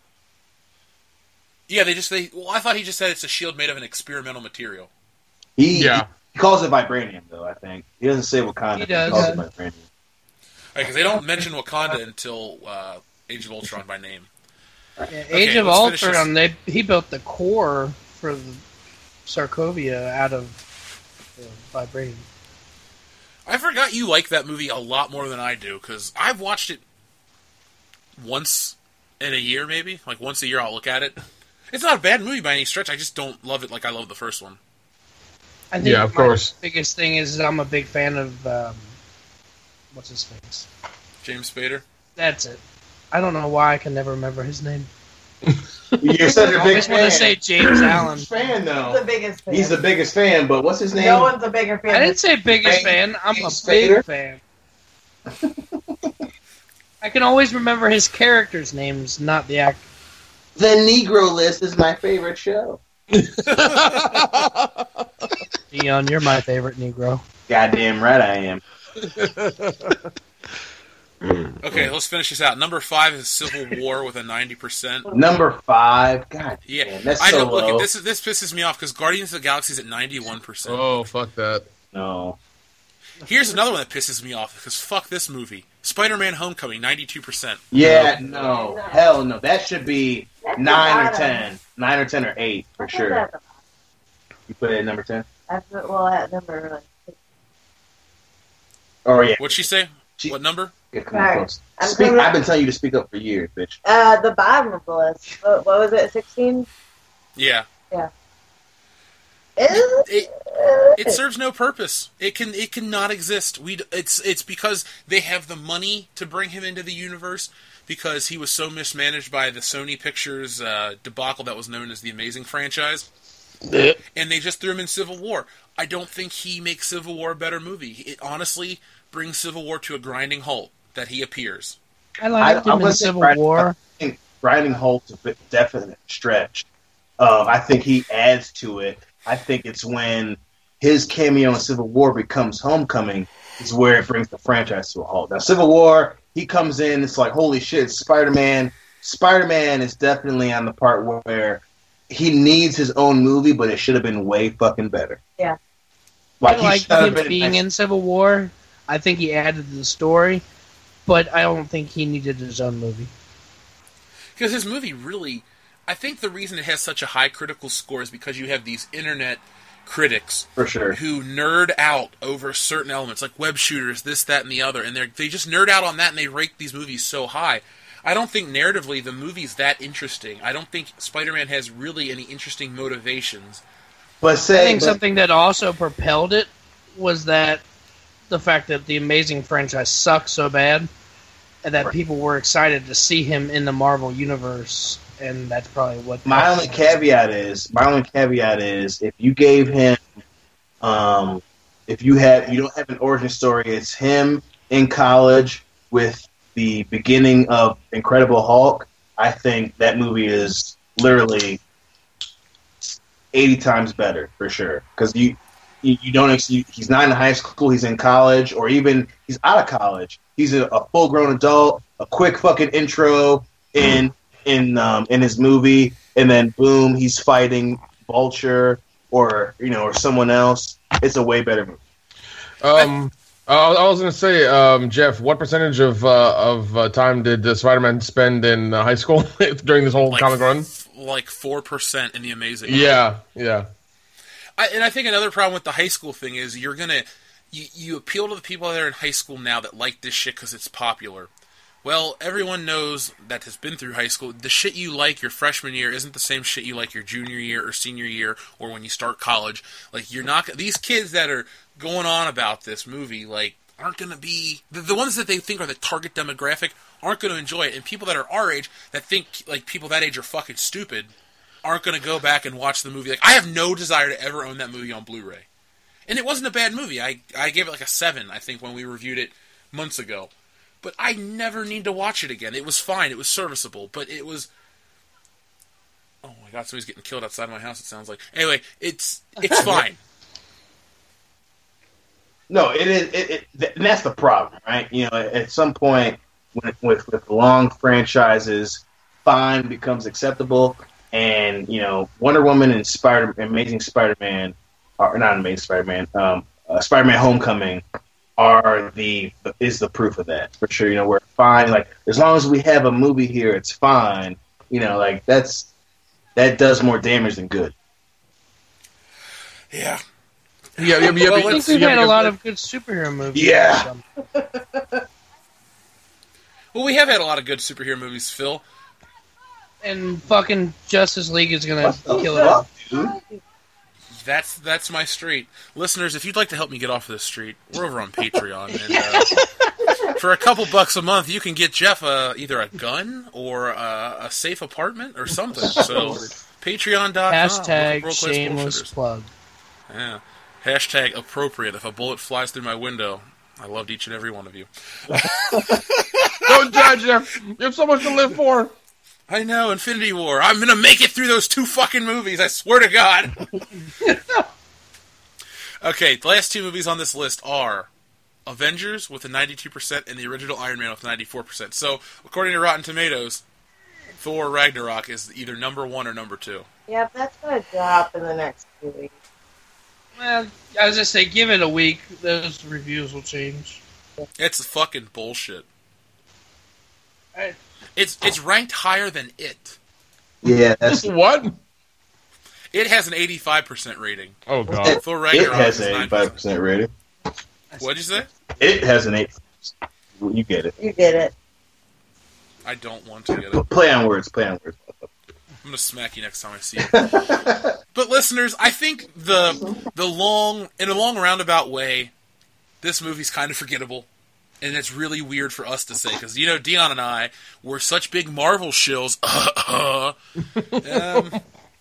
Yeah, they just, they. well, I thought he just said it's a shield made of an experimental material. He, Yeah. he calls it vibranium though. I think he doesn't say Wakanda. He does. calls it vibranium. Because they don't mention Wakanda until uh, Age of Ultron by name. Yeah, Okay, Age of let's finish Ultron, they he built the core for the Sarkovia out of the vibranium. I forgot you like that movie a lot more than I do, because I've watched it once in a year, maybe. Like, once a year I'll look at it. It's not a bad movie by any stretch, I just don't love it like I love the first one. I think Yeah, of my course. biggest thing is I'm a big fan of um, what's his face. James Spader. That's it. I don't know why I can never remember his name. You're such a I big always want fan. to say James Allen. fan He's the though. biggest fan. He's the biggest fan, but what's his name? No one's a bigger fan. I didn't say biggest James- fan. I'm a James big Spader? fan. I can always remember his characters' names, not the actor. The Negro List is my favorite show. Dion, you're my favorite Negro. Goddamn right I am. Okay, let's finish this out. Number five is Civil War with a ninety percent. Number five. God Yeah, damn, that's I so know. Look, low. this is this pisses me off because Guardians of the Galaxy is at ninety-one percent. Oh, fuck that. No. Here's another one that pisses me off because fuck this movie. Spider-Man: Homecoming, ninety-two percent. Yeah, no. Hell no. That should be That's nine or the bottom. ten. Nine or ten or eight for What's sure. that? You put it at number ten? That's what, well, that number. Like, Oh yeah. What'd she say? She- What number? Yeah, come on, Sorry. close. I'm Speak, coming up- I've been telling you to speak up for years, bitch. uh, the bottom of the list. What, what was it? Sixteen. Yeah. It, It it serves no purpose. It can it cannot exist. We d- it's it's because they have the money to bring him into the universe because he was so mismanaged by the Sony Pictures uh, debacle that was known as the Amazing franchise, and they just threw him in Civil War. I don't think he makes Civil War a better movie. It honestly brings Civil War to a grinding halt that he appears. I liked I- I him in wasn't Civil right- War. I think Grinding Holt's a bit definite stretch. Um, I think he adds to it. I think it's when his cameo in Civil War becomes Homecoming is where it brings the franchise to a halt. Now, Civil War, he comes in, it's like, holy shit, Spider-Man. Spider-Man is definitely on the part where he needs his own movie, but it should have been way fucking better. Yeah. Like, I he liked should have him been being nice- in Civil War. I think he added to the story, but I don't think he needed his own movie. Because his movie really, I think the reason it has such a high critical score is because you have these internet critics for sure. who nerd out over certain elements, like web shooters, this, that, and the other, and they they just nerd out on that, and they rate these movies so high. I don't think narratively the movie's that interesting. I don't think Spider-Man has really any interesting motivations. But I say, think but- something that also propelled it was that the fact that the Amazing franchise sucked so bad, and that Right. people were excited to see him in the Marvel universe, and that's probably what. My only caveat is my only caveat is if you gave him, um, if you had you don't have an origin story, it's him in college with the beginning of Incredible Hulk. I think that movie is literally eighty times better for sure because you, you you don't ex- you, he's not in high school, he's in college, or even he's out of college. He's a, a full grown adult. A quick fucking intro in in um, in his movie, and then boom, he's fighting Vulture or you know or someone else. It's a way better movie. Um, I, I was going to say, um, Jeff, what percentage of uh, of uh, time did uh, Spider-Man spend in uh, high school during this whole Like, comic run? f- like four percent in the Amazing. Yeah, yeah. I, and I think another problem with the high school thing is you're gonna you, you appeal to the people that are in high school now that like this shit because it's popular. Well, everyone knows that has been through high school. The shit you like your freshman year isn't the same shit you like your junior year or senior year or when you start college. Like you're not these kids that are going on about this movie like aren't going to be the, the ones that they think are the target demographic aren't going to enjoy it, and people that are our age that think like people that age are fucking stupid aren't going to go back and watch the movie. Like I have no desire to ever own that movie on Blu-ray, and it wasn't a bad movie. I I gave it like a seven, I think, when we reviewed it months ago. But I never need to watch it again. It was fine. It was serviceable. But it was... Oh my god, somebody's getting killed outside my house, it sounds like. Anyway, it's it's fine. No, it is. It, it, th- and that's the problem, right? You know, at some point, when, with with long franchises, fine becomes acceptable, and you know, Wonder Woman and Spider, Amazing Spider-Man, or not Amazing Spider-Man, um, uh, Spider-Man: Homecoming, are the is the proof of that for sure. You know, we're fine. Like as long as we have a movie here, it's fine. You know, like that's that does more damage than good. Yeah. Yeah, yeah, yeah. Well, I but- think we've yeah, had a because- lot of good superhero movies. Yeah. Well, we have had a lot of good superhero movies, Phil. And fucking Justice League is gonna What the kill fuck, it. dude? That's that's my street. Listeners, if you'd like to help me get off of this street, we're over on Patreon. And, uh, For a couple bucks a month, you can get Jeff uh, either a gun or a, a safe apartment or something. So, Patreon dot com. Hashtag shameless plug. Yeah. Hashtag appropriate. If a bullet flies through my window, I loved each and every one of you. Don't judge, Jeff. You have so much to live for. I know, Infinity War. I'm going to make it through those two fucking movies, I swear to God. Okay, the last two movies on this list are Avengers with a ninety-two percent and the original Iron Man with ninety-four percent. So, according to Rotten Tomatoes, Thor Ragnarok is either number one or number two. Yep, that's going to drop in the next few weeks. Well, as I say, give it a week. Those reviews will change. It's fucking bullshit. I, It's it's ranked higher than It. Yeah, that's What? It has an eighty-five percent rating. Oh, God. it, Thor it Ragnarok has is an nine eighty-five percent. percent rating. What'd you say? It has an eight. You get it. You get it. I don't want to get it. Play on words. Play on words. I'm gonna smack you next time I see you. But listeners, I think the the long in a long roundabout way, this movie's kind of forgettable, and it's really weird for us to say because you know Dion and I were such big Marvel shills. um,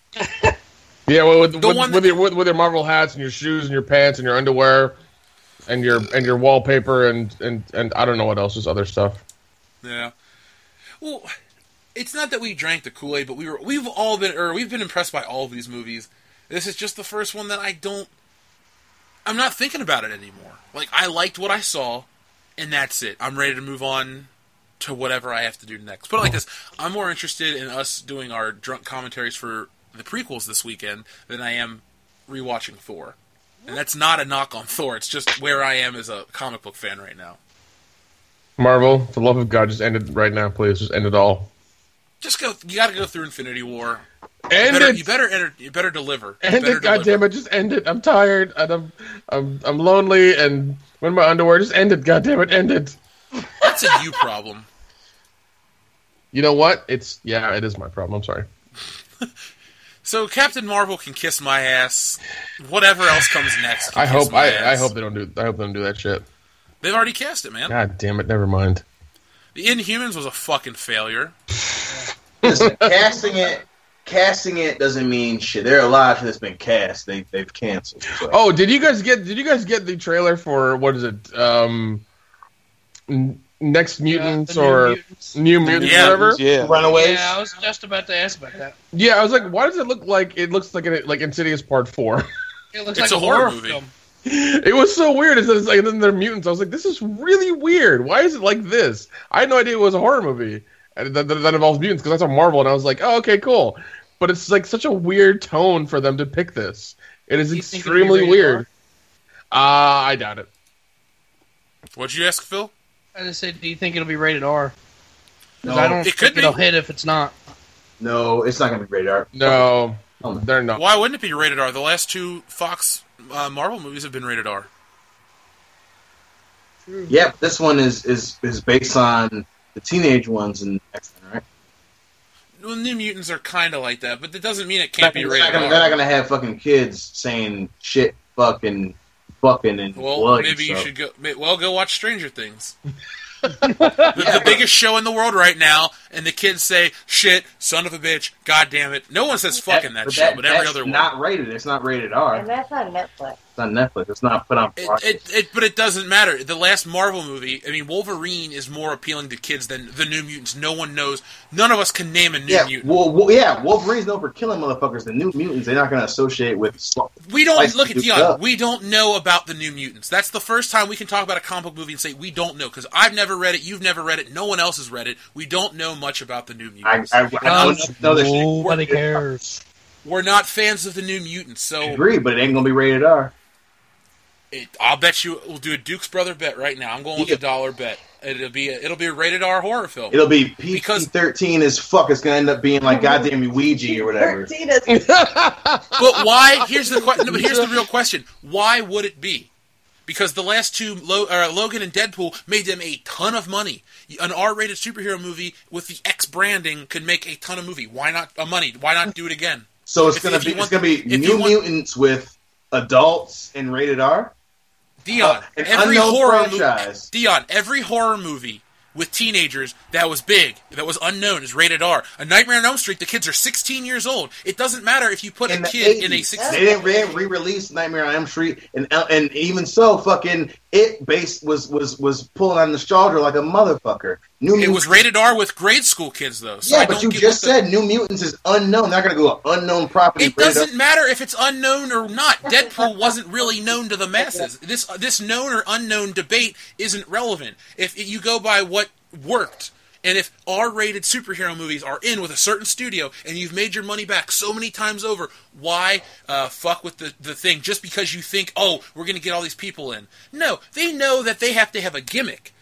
Yeah, well, with, The with, one with, that- your, with, with your Marvel hats and your shoes and your pants and your underwear and your and your wallpaper and, and, and I don't know what else, just other stuff. yeah. Well, it's not that we drank the Kool-Aid, but we were we've all been or we've been impressed by all of these movies. This is just the first one that I don't. I'm not thinking about it anymore. Like I liked what I saw, and that's it. I'm ready to move on to whatever I have to do next. Put it like this: I'm more interested in us doing our drunk commentaries for the prequels this weekend than I am rewatching Thor. And that's not a knock on Thor. It's just where I am as a comic book fan right now. Marvel, for the love of God, just end it right now, please. Just end it all. Just go. You got to go through Infinity War. End you better, it. You better, enter, you better deliver. You End better it, goddammit. deliver. Just end it. I'm tired and I'm I'm I'm lonely and when my underwear. Just end it, goddammit. End it. That's a you problem. You know what? It's yeah, it is my problem. I'm sorry. So Captain Marvel can kiss my ass. Whatever else comes next. Can I kiss hope my I, ass. I hope they don't do I hope they don't do that shit. They've already cast it, man. God damn it, never mind. The Inhumans was a fucking failure. Listen, casting it, casting it doesn't mean shit. There are a lot that's been cast. They they've canceled. So. Oh, did you guys get did you guys get the trailer for what is it? Um N- Next Mutants the New or Mutants. New Mutants Yeah. or whatever? Yeah. Runaways. Yeah, I was just about to ask about that. Yeah, I was like, why does it look like it looks like an, like Insidious Part Four? It looks It's like a a, horror horror, movie. film. It was so weird. It's like, and then they're mutants. I was like, this is really weird. Why is it like this? I had no idea it was a horror movie and that, that, that involves mutants because that's a Marvel. And I was like, oh, okay, cool. But it's like such a weird tone for them to pick this. It is You think it'll be extremely rated weird. Uh, I doubt it. What'd you ask, Phil? I just said, do you think it'll be rated R? 'Cause No, I don't it think could be. it'll hit if it's not. No, it's not going to be rated R. No, Oh. they're not. Why wouldn't it be rated R? The last two Fox uh, Marvel movies have been rated R. Yeah, but this one is, is, is based on the teenage ones in X-Men, right? Well, New Mutants are kind of like that, but that doesn't mean it can't be They're rated not gonna- R. they're not going to have fucking kids saying shit, fucking, fucking, and Well, blood maybe you and should go. may- Well, go watch Stranger Things. the, the biggest show in the world right now, and the kids say, "Shit, son of a bitch, god damn it." No one says "fucking" that, but show, but every that's other one. not rated. It's not rated R. And that's on Netflix. It's on Netflix. It's not put on. It, Fox. it, it, but it doesn't matter. The last Marvel movie, I mean, Wolverine is more appealing to kids than the New Mutants. No one knows. None of us can name a New yeah, Mutant. well, well, yeah. Wolverine's known for killing motherfuckers. The New Mutants, they're not going to associate with. sl- We don't Slice look at Duke Dion. up. We don't know about the New Mutants. That's the first time we can talk about a comic book movie and say we don't know because I've never read it. You've never read it. No one else has read it. We don't know much about the New I, Mutants. I, I we're, don't not, know this shit. Nobody cares. we're not fans of the New Mutants, I so agree, but it ain't going to be rated R. it, I'll bet you we'll do a Duke's brother bet right now. I'm going with Yeah. a dollar bet. It'll be a, it'll be a rated R horror film. It'll be P G Because- thirteen as fuck. It's going to end up being like goddamn Ouija or whatever. thirteen is But why? Here's the question. No, but here's the real question. Why would it be? Because the last two, Lo, uh, Logan and Deadpool, made them a ton of money. An R-rated superhero movie with the X branding could make a ton of movie. Why not uh, money? Why not do it again? So it's If- going if to be you want- it's going to be if New you want- Mutants with adults and rated R. Dion, uh, an every unknown horror franchise. movie. Dion, every horror movie with teenagers that was big, that was unknown, is rated R. A Nightmare on Elm Street, the kids are sixteen years old. It doesn't matter if you put in a the kid eighties. in a sixteen. They didn't re- re-release Nightmare on Elm Street, and and even so, fucking it based was was was pulling on nostalgia like a motherfucker. New It Mutants, was rated R with grade school kids, though. So yeah, I but don't you get just what the- said New Mutants is unknown. They're not gonna go unknown property. It rated doesn't up. matter if it's unknown or not. Deadpool wasn't really known to the masses. This this known or unknown debate isn't relevant. If you go by what worked, and if R-rated superhero movies are in with a certain studio and you've made your money back so many times over, why uh, fuck with the, the thing just because you think, oh, we're going to get all these people in? No, they know that they have to have a gimmick.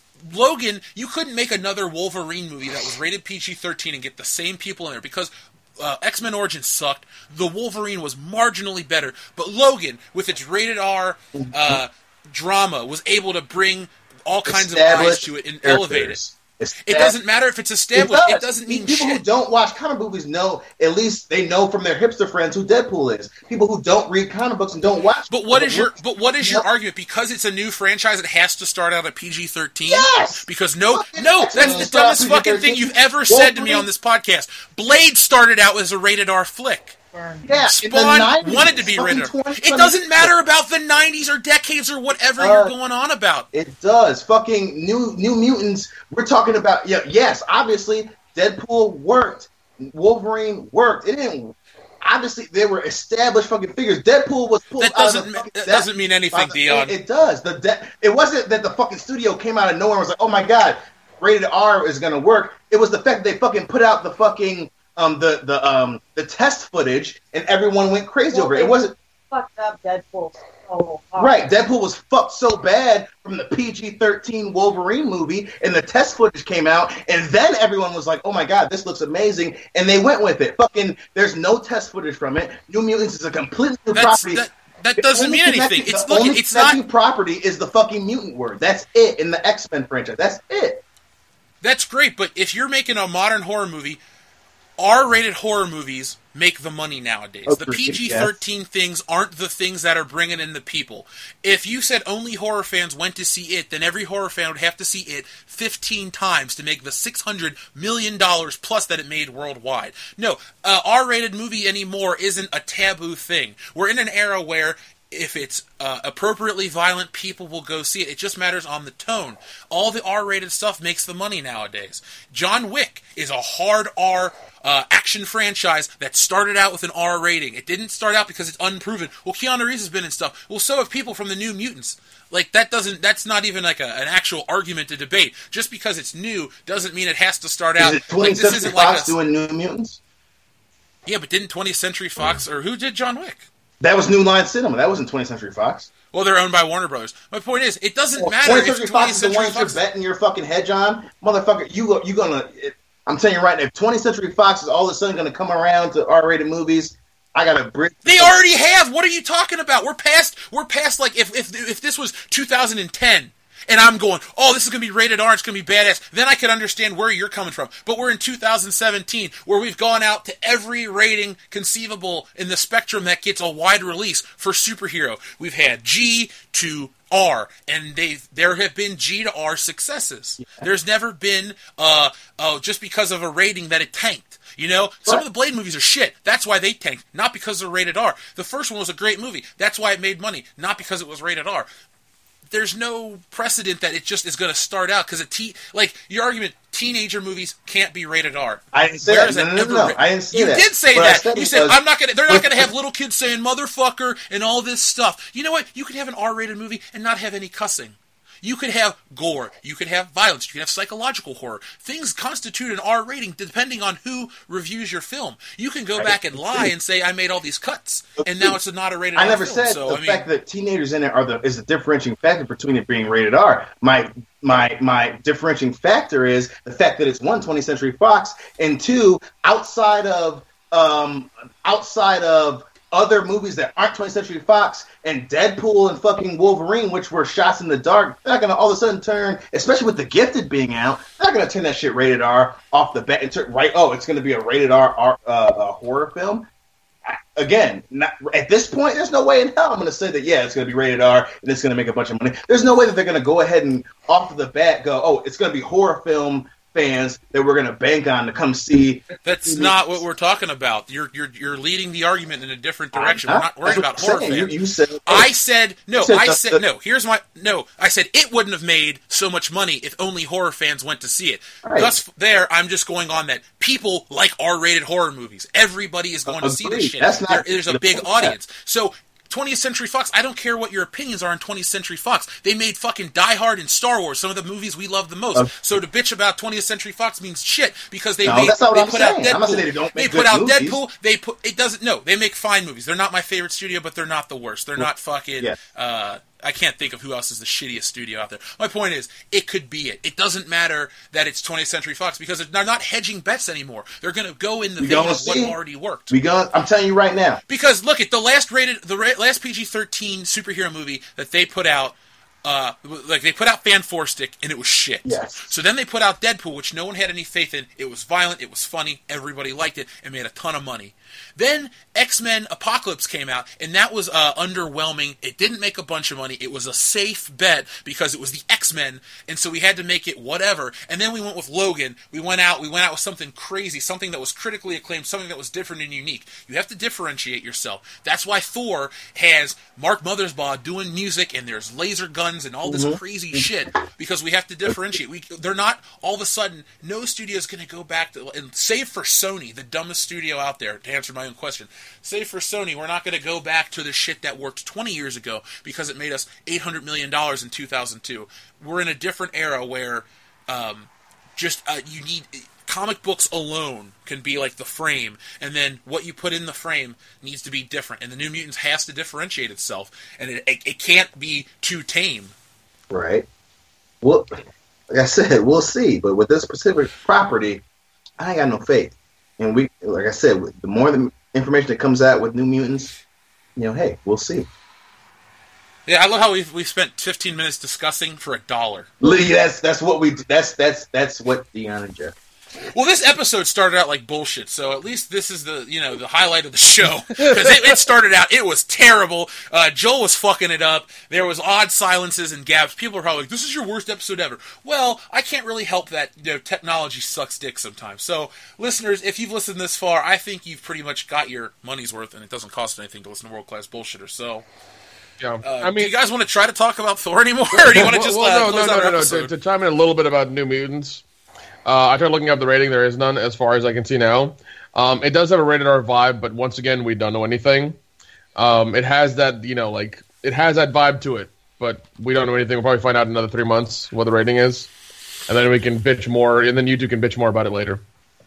Logan, you couldn't make another Wolverine movie that was rated P G thirteen and get the same people in there because uh, X-Men Origins sucked. The Wolverine was marginally better, but Logan, with its rated R uh, drama, was able to bring all kinds of eyes Established to it and elevate it. characters. It doesn't matter if it's established. It, does. doesn't mean people shit. who don't watch comic movies know, at least they know from their hipster friends who Deadpool is. People who don't read comic books and don't watch. But what is your books, but what is your no. argument? Because it's a new franchise, it has to start out at P G thirteen. Yes! Because no, Fucking no, X-Men that's the start dumbest out fucking P G thirteen. thing you've ever said to me Wolverine- on this podcast. Blade started out as a rated R flick. Yeah, in the Spawn nineties, wanted to be fucking rated R. twenty, It doesn't matter about the nineties or decades or whatever Uh, you're going on about. It does. Fucking New New Mutants. We're talking about. Yeah, yes, obviously Deadpool worked. Wolverine worked. It didn't. Obviously, they were established fucking figures. Deadpool was pulled That out of doesn't the me- fucking that set. doesn't mean anything, Uh, Dion. It, it does. The de- It wasn't that the fucking studio came out of nowhere and was like, "Oh my god, rated R is gonna work." It was the fact that they fucking put out the fucking um the the um the test footage and everyone went crazy Well, over it. they It wasn't. fucked up Deadpool so hard. Right, Deadpool was fucked so bad from the P G thirteen Wolverine movie, and the test footage came out, and then everyone was like, "Oh my god, this looks amazing," and they went with it. Fucking, there's no test footage from it. New Mutants is a completely new That's, property. that that The doesn't only mean anything. connecting- It's the look, only it's not. connecting property is the fucking mutant word. That's it in the X-Men franchise. That's it. That's great, but if you're making a modern horror movie, R-rated horror movies make the money nowadays. The Agreed, P G thirteen things aren't the things that are bringing in the people. If you said only horror fans went to see it, then every horror fan would have to see it fifteen times to make the six hundred million dollars plus that it made worldwide. No, uh, R-rated movie anymore isn't a taboo thing. We're in an era where if it's uh, appropriately violent, people will go see it. It just matters on the tone. All the R-rated stuff makes the money nowadays. John Wick is a hard R uh, action franchise that started out with an R rating. It didn't start out because it's unproven. Well, Keanu Reeves has been in stuff. Well, so have people from the New Mutants. Like, that doesn't, that's not even like a, an actual argument to debate. Just because it's new doesn't mean it has to start out. Is it twentieth Like, this Century isn't like Fox a, doing New Mutants? yeah, but didn't twentieth Century Fox, or who did John Wick? That was New Line Cinema. That wasn't twentieth Century Fox. Well, they're owned by Warner Brothers. My point is, it doesn't Well, matter twentieth if Century twentieth Fox is the Century one Fox... you're betting your fucking hedge on, motherfucker. You go, you gonna? It, I'm telling you right now, if twentieth Century Fox is all of a sudden gonna come around to R-rated movies, I gotta brick. They already have. What are you talking about? We're past. We're past. Like if if if this was two thousand ten, and I'm going, oh, this is gonna be rated R. It's gonna be badass. Then I could understand where you're coming from. But we're in two thousand seventeen, where we've gone out to every rating conceivable in the spectrum that gets a wide release for superhero. We've had G to R, and they there have been G to R successes. Yeah. There's never been uh oh just because of a rating that it tanked. You know, some of the Blade movies are shit. That's why they tanked, not because they're rated R. The first one was a great movie. That's why it made money, not because it was rated R. There's no precedent that it just is going to start out because a te- like your argument, teenager movies can't be rated R. I didn't say Where that. is No, it no, no, ever no. I didn't say you that. You did say What I that. said You said was- I'm not going to. They're not going to have little kids saying motherfucker and all this stuff. You know what? You could have an R-rated movie and not have any cussing. You could have gore. You could have violence. You could have psychological horror. Things constitute an R rating depending on who reviews your film. You can go back and lie and say, I made all these cuts, and now it's not a rated R I never film. said so, the I mean, fact that teenagers in it are the is the differentiating factor between it being rated R. My my my differentiating factor is the fact that it's one twentieth Century Fox, and two outside of um outside of other movies that aren't twentieth Century Fox and Deadpool and fucking Wolverine, which were shots in the dark, they're not going to all of a sudden turn, especially with The Gifted being out, they're not going to turn that shit rated R off the bat and turn, right, oh, it's going to be a rated R, R uh, a horror film. again, not, at this point, there's no way in hell I'm going to say that, yeah, it's going to be rated R and it's going to make a bunch of money. There's no way that they're going to go ahead and off the bat go, oh, it's going to be horror film fans that we're going to bank on to come see. That's not what we're talking about. You're you're you're leading the argument in a different direction. We're not worried about horror fans. You, you said, hey, I said no. you said I the, said the, no. Here's my no. I said it wouldn't have made so much money if only horror fans went to see it. Right. Thus, there I'm just going on that people like R-rated horror movies. Everybody is going Agreed. to see this shit. That's not there, there's a the big point. audience. So. twentieth Century Fox, I don't care what your opinions are on twentieth Century Fox. They made fucking Die Hard and Star Wars, some of the movies we love the most. Okay. So to bitch about twentieth Century Fox means shit because they No, made that's not what they I'm put saying. out I'm not saying Deadpool. they don't They make put good out movies. Deadpool. They put it doesn't no. They make fine movies. They're not my favorite studio, but they're not the worst. They're not fucking. Yeah. Uh, I can't think of who else is the shittiest studio out there. My point is, it could be it. It doesn't matter that it's twentieth Century Fox because they're not hedging bets anymore. They're going to go in the We vein gonna of what see. already worked. We gonna, I'm telling you right now. Because look at the last rated, the ra- last P G thirteen superhero movie that they put out. Uh, like they put out Fan Four Stick and it was shit. Yes. So then they put out Deadpool, which no one had any faith in. It was violent, it was funny, everybody liked it, and made a ton of money. Then X-Men Apocalypse came out, and that was uh, underwhelming. It didn't make a bunch of money. It was a safe bet because it was the X-Men, and so we had to make it whatever. And then we went with Logan. We went out. We went out with something crazy, something that was critically acclaimed, something that was different and unique. You have to differentiate yourself. That's why Thor has Mark Mothersbaugh doing music, and there's laser guns and all this Mm-hmm. crazy shit because we have to differentiate. We they're not all of a sudden. No studio is going to go back to and save for Sony, the dumbest studio out there. To answer my own question, save for Sony, we're not going to go back to the shit that worked twenty years ago because it made us eight hundred million dollars in two thousand two. We're in a different era where um, just uh, you need. Comic books alone can be like the frame, and then what you put in the frame needs to be different. And the New Mutants has to differentiate itself, and it, it, it can't be too tame. Right. Well, like I said, we'll see. But with this specific property, I ain't got no faith. And we, like I said, the more the information that comes out with New Mutants, you know, hey, we'll see. Yeah, I love how we we spent fifteen minutes discussing for a dollar. Lee, that's that's what we that's that's that's what Dion and Jeff. Well, this episode started out like bullshit, so at least this is the you know the highlight of the show because it, it started out it was terrible. Uh, Joel was fucking it up. There was odd silences and gaps. People are probably like, "This is your worst episode ever." Well, I can't really help that. You know, technology sucks dick sometimes. So, listeners, if you've listened this far, I think you've pretty much got your money's worth, and it doesn't cost anything to listen to World Class Bullshitter. So. Yeah, Uh, I mean, do you guys want to try to talk about Thor anymore, or do you want to just well, uh, no, close no, out no, our no, episode? no. To, to chime in a little bit about New Mutants, uh, I tried looking up the rating. There is none, as far as I can see now. Um, it does have a rated R vibe, but once again, we don't know anything. Um, it has that, you know, like it has that vibe to it, but we don't know anything. We'll probably find out in another three months what the rating is, and then we can bitch more, and then you two can bitch more about it later.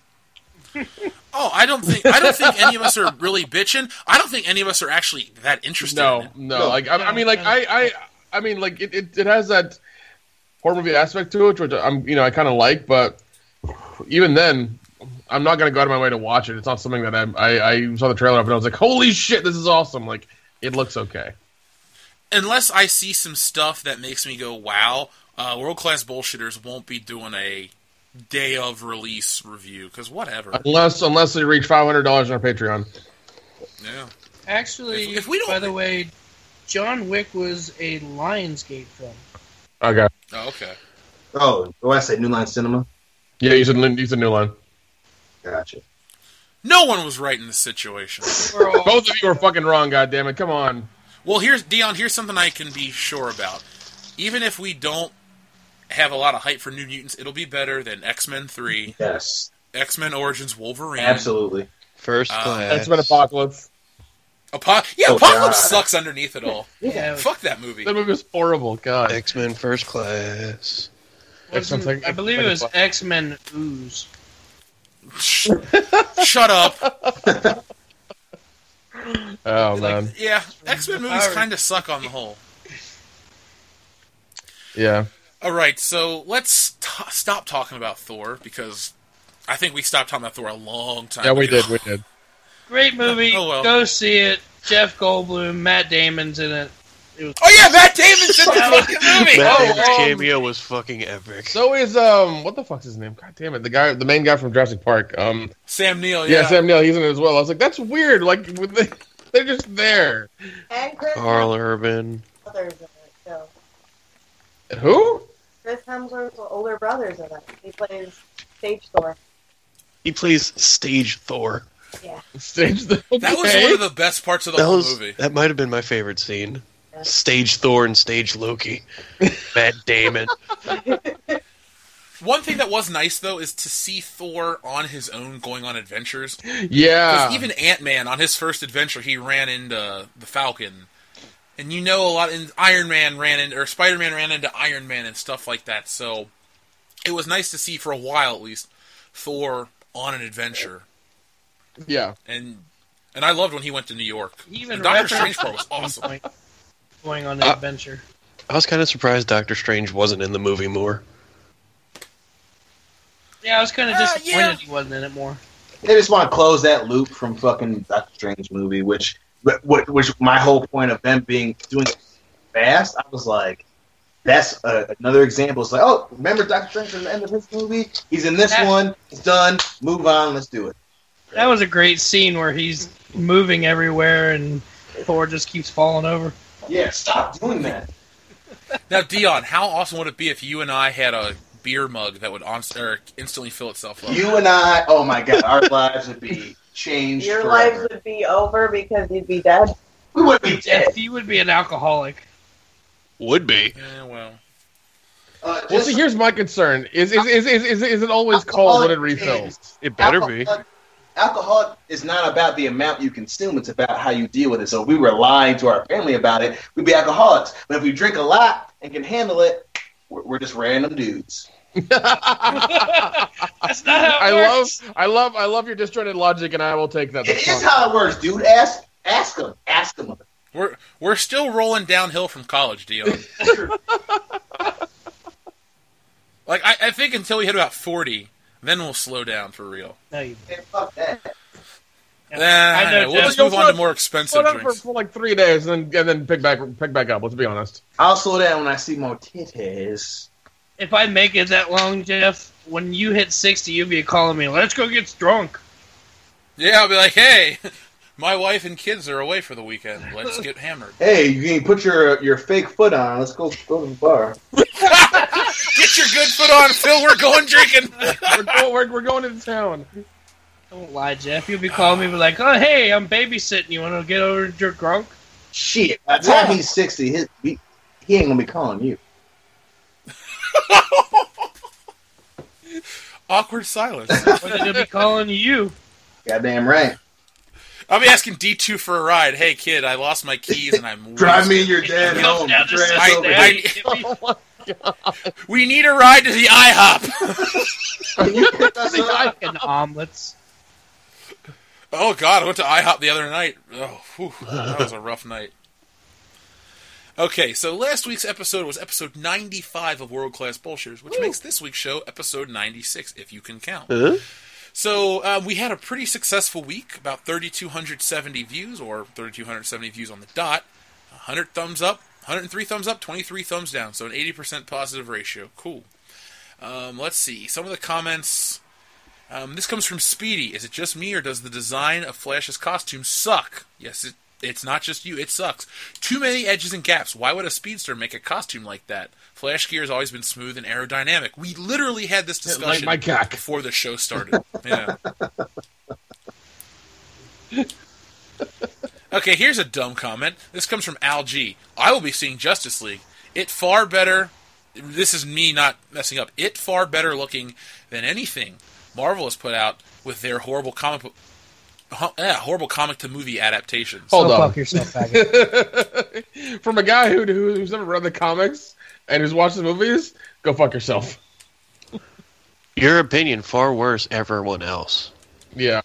Oh, I don't think I don't think any of us are really bitching. I don't think any of us are actually that interested. No, in it. no, No. like I, I mean, like I, I, I mean, like it, it, it has that horror movie aspect to it, which I'm, you know, I kind of like, but even then, I'm not gonna go out of my way to watch it. It's not something that I'm, I, I saw the trailer of and I was like, holy shit, this is awesome. Like, it looks okay. Unless I see some stuff that makes me go, wow, uh, World Class Bullshitters won't be doing a day of release review, because whatever. Unless, unless they reach five hundred dollars on our Patreon. Yeah. Actually, If- if we don't- by the way, John Wick was a Lionsgate film. Okay. Oh, okay. Oh, what did I say? New Line Cinema. Yeah, you said, you said New Line. Gotcha. No one was right in this situation. We're all- Both of you are fucking wrong, goddammit. Come on. Well, here's Dion. Here's something I can be sure about. Even if we don't have a lot of hype for New Mutants, it'll be better than X-Men three, Yes, X-Men Origins Wolverine. absolutely. First Uh, class. X-Men Apocalypse. Apo- yeah, Oh, Apocalypse God. sucks underneath it all. yeah, Fuck that movie. That movie was horrible. God. X-Men First Class. wasn't- X-Men- I believe it was X-Men Ooze. Shut up. Oh, Like, man. yeah, X-Men movies Power. kind of suck on the whole. Yeah. All right, so let's t- stop talking about Thor because I think we stopped talking about Thor a long time Yeah, we ago. did. We did. Great movie. Oh, well. Go see it. Jeff Goldblum, Matt Damon's in it. It was Oh yeah, Matt Damon's in the fucking movie. Matt Oh, Damon's um, cameo was fucking epic. So is um what the fuck's his name? God damn it, the guy, the main guy from Jurassic Park. Um, Sam Neill. yeah, Yeah, Sam Neill, he's in it as well. I was like, that's weird. Like, with the, They're just there. And Chris Carl Hemsworth's Urban. brothers in it, so. Who? Chris Hemsworth's older brothers in it. He plays stage Thor. He plays stage Thor. Yeah. Stage the, okay. That was one of the best parts of the That whole was movie. that might have been my favorite scene. Stage Thor and stage Loki. Matt Damon. One thing that was nice, though, is to see Thor on his own going on adventures. Yeah. Because even Ant-Man, on his first adventure, he ran into the Falcon. And you know a lot, and Iron Man ran into, or Spider-Man ran into Iron Man and stuff like that. So it was nice to see, for a while at least, Thor on an adventure. Yeah. And and I loved when he went to New York. Even The Doctor referenced Strange part was at one awesome. point going on an Uh, adventure. I was kind of surprised Doctor Strange wasn't in the movie more. Yeah, I was kind of Uh, disappointed yeah. he wasn't in it more. They just want to close that loop from fucking Doctor Strange movie, which, which, which my whole point of them being doing it fast. I was like, that's a, another example. It's like, oh, remember Doctor Strange at the end of his movie? He's in this That- one. It's done. Move on. Let's do it. That was a great scene where he's moving everywhere and Thor just keeps falling over. Yeah, stop doing that. Now, Dion, how awesome would it be if you and I had a beer mug that would on, or instantly fill itself up? You and I, oh my god, our lives would be changed. Your forever. lives would be over because you'd be dead. We would be dead. If he would be an alcoholic. Would be. Yeah, well. Uh, Well, just see, here's my concern: is is is is, is, is it always cold when it refills? It better be. alcohol, alcohol is not about the amount you consume; it's about how you deal with it. So if we were lying to our family about it, we'd be alcoholics. But if we drink a lot and can handle it, we're, we're just random dudes. That's not how it I works. love, I love, I love your disjointed logic, and I will take that. It is how it works, dude. Ask, ask them, ask them. We're we're still rolling downhill from college, Dion. Like I, I think until we hit about forty, then we'll slow down for real. No, you Hey, fuck that. Nah, I know, we'll just Jeff. move on to more expensive Slow down for, drinks. for like three days, and then and then pick back pick back up. Let's be honest. I'll slow down when I see more titties. If I make it that long, Jeff, when you hit sixty, you'll be calling me, let's go get drunk. Yeah, I'll be like, hey, my wife and kids are away for the weekend. Let's get hammered. Hey, you can put your your fake foot on. Let's go go to the bar. Get your good foot on, Phil. We're going drinking. we're, go, we're we're going into town. Don't lie, Jeff. You'll be calling me like, oh, hey, I'm babysitting. You want to get over to your drunk? Shit. By the time he's sixty, his, he, he ain't gonna be calling you. Awkward silence. Or they're going to be calling you. Goddamn right. I'll be asking D two for a ride. Hey, kid, I lost my keys and I'm Drive me wasted. and your dad Come home. down Get the your ass I- over I- here. Oh my We need a ride to the IHOP. Can you pick us up? Fucking omelets. Oh, God, I went to IHOP the other night. Oh, whew, that was a rough night. Okay, so last week's episode was episode ninety-five of World Class Bullshitters, which makes this week's show episode ninety-six, if you can count. Huh? So uh, we had a pretty successful week, about three thousand two hundred seventy views, or three thousand two hundred seventy views on the dot, one hundred thumbs up, one hundred three thumbs up, twenty-three thumbs down, so an eighty percent positive ratio. Cool. Um, let's see, some of the comments. Um, this comes from Speedy. Is it just me, or does the design of Flash's costume suck? Yes, it, it's not just you. It sucks. Too many edges and gaps. Why would a speedster make a costume like that? Flash gear has always been smooth and aerodynamic. We literally had this Like discussion my cock. before the show started. Yeah. Okay, here's a dumb comment. This comes from Al G. I will be seeing Justice League. It far better... This is me not messing up. It far better looking than anything Marvel has put out with their horrible comic book... Uh, yeah, horrible comic to movie adaptations. Hold Go on. fuck yourself, faggot. From a guy who, who who's never read the comics and who's watched the movies, go fuck yourself. Your opinion far worse everyone else. Yeah.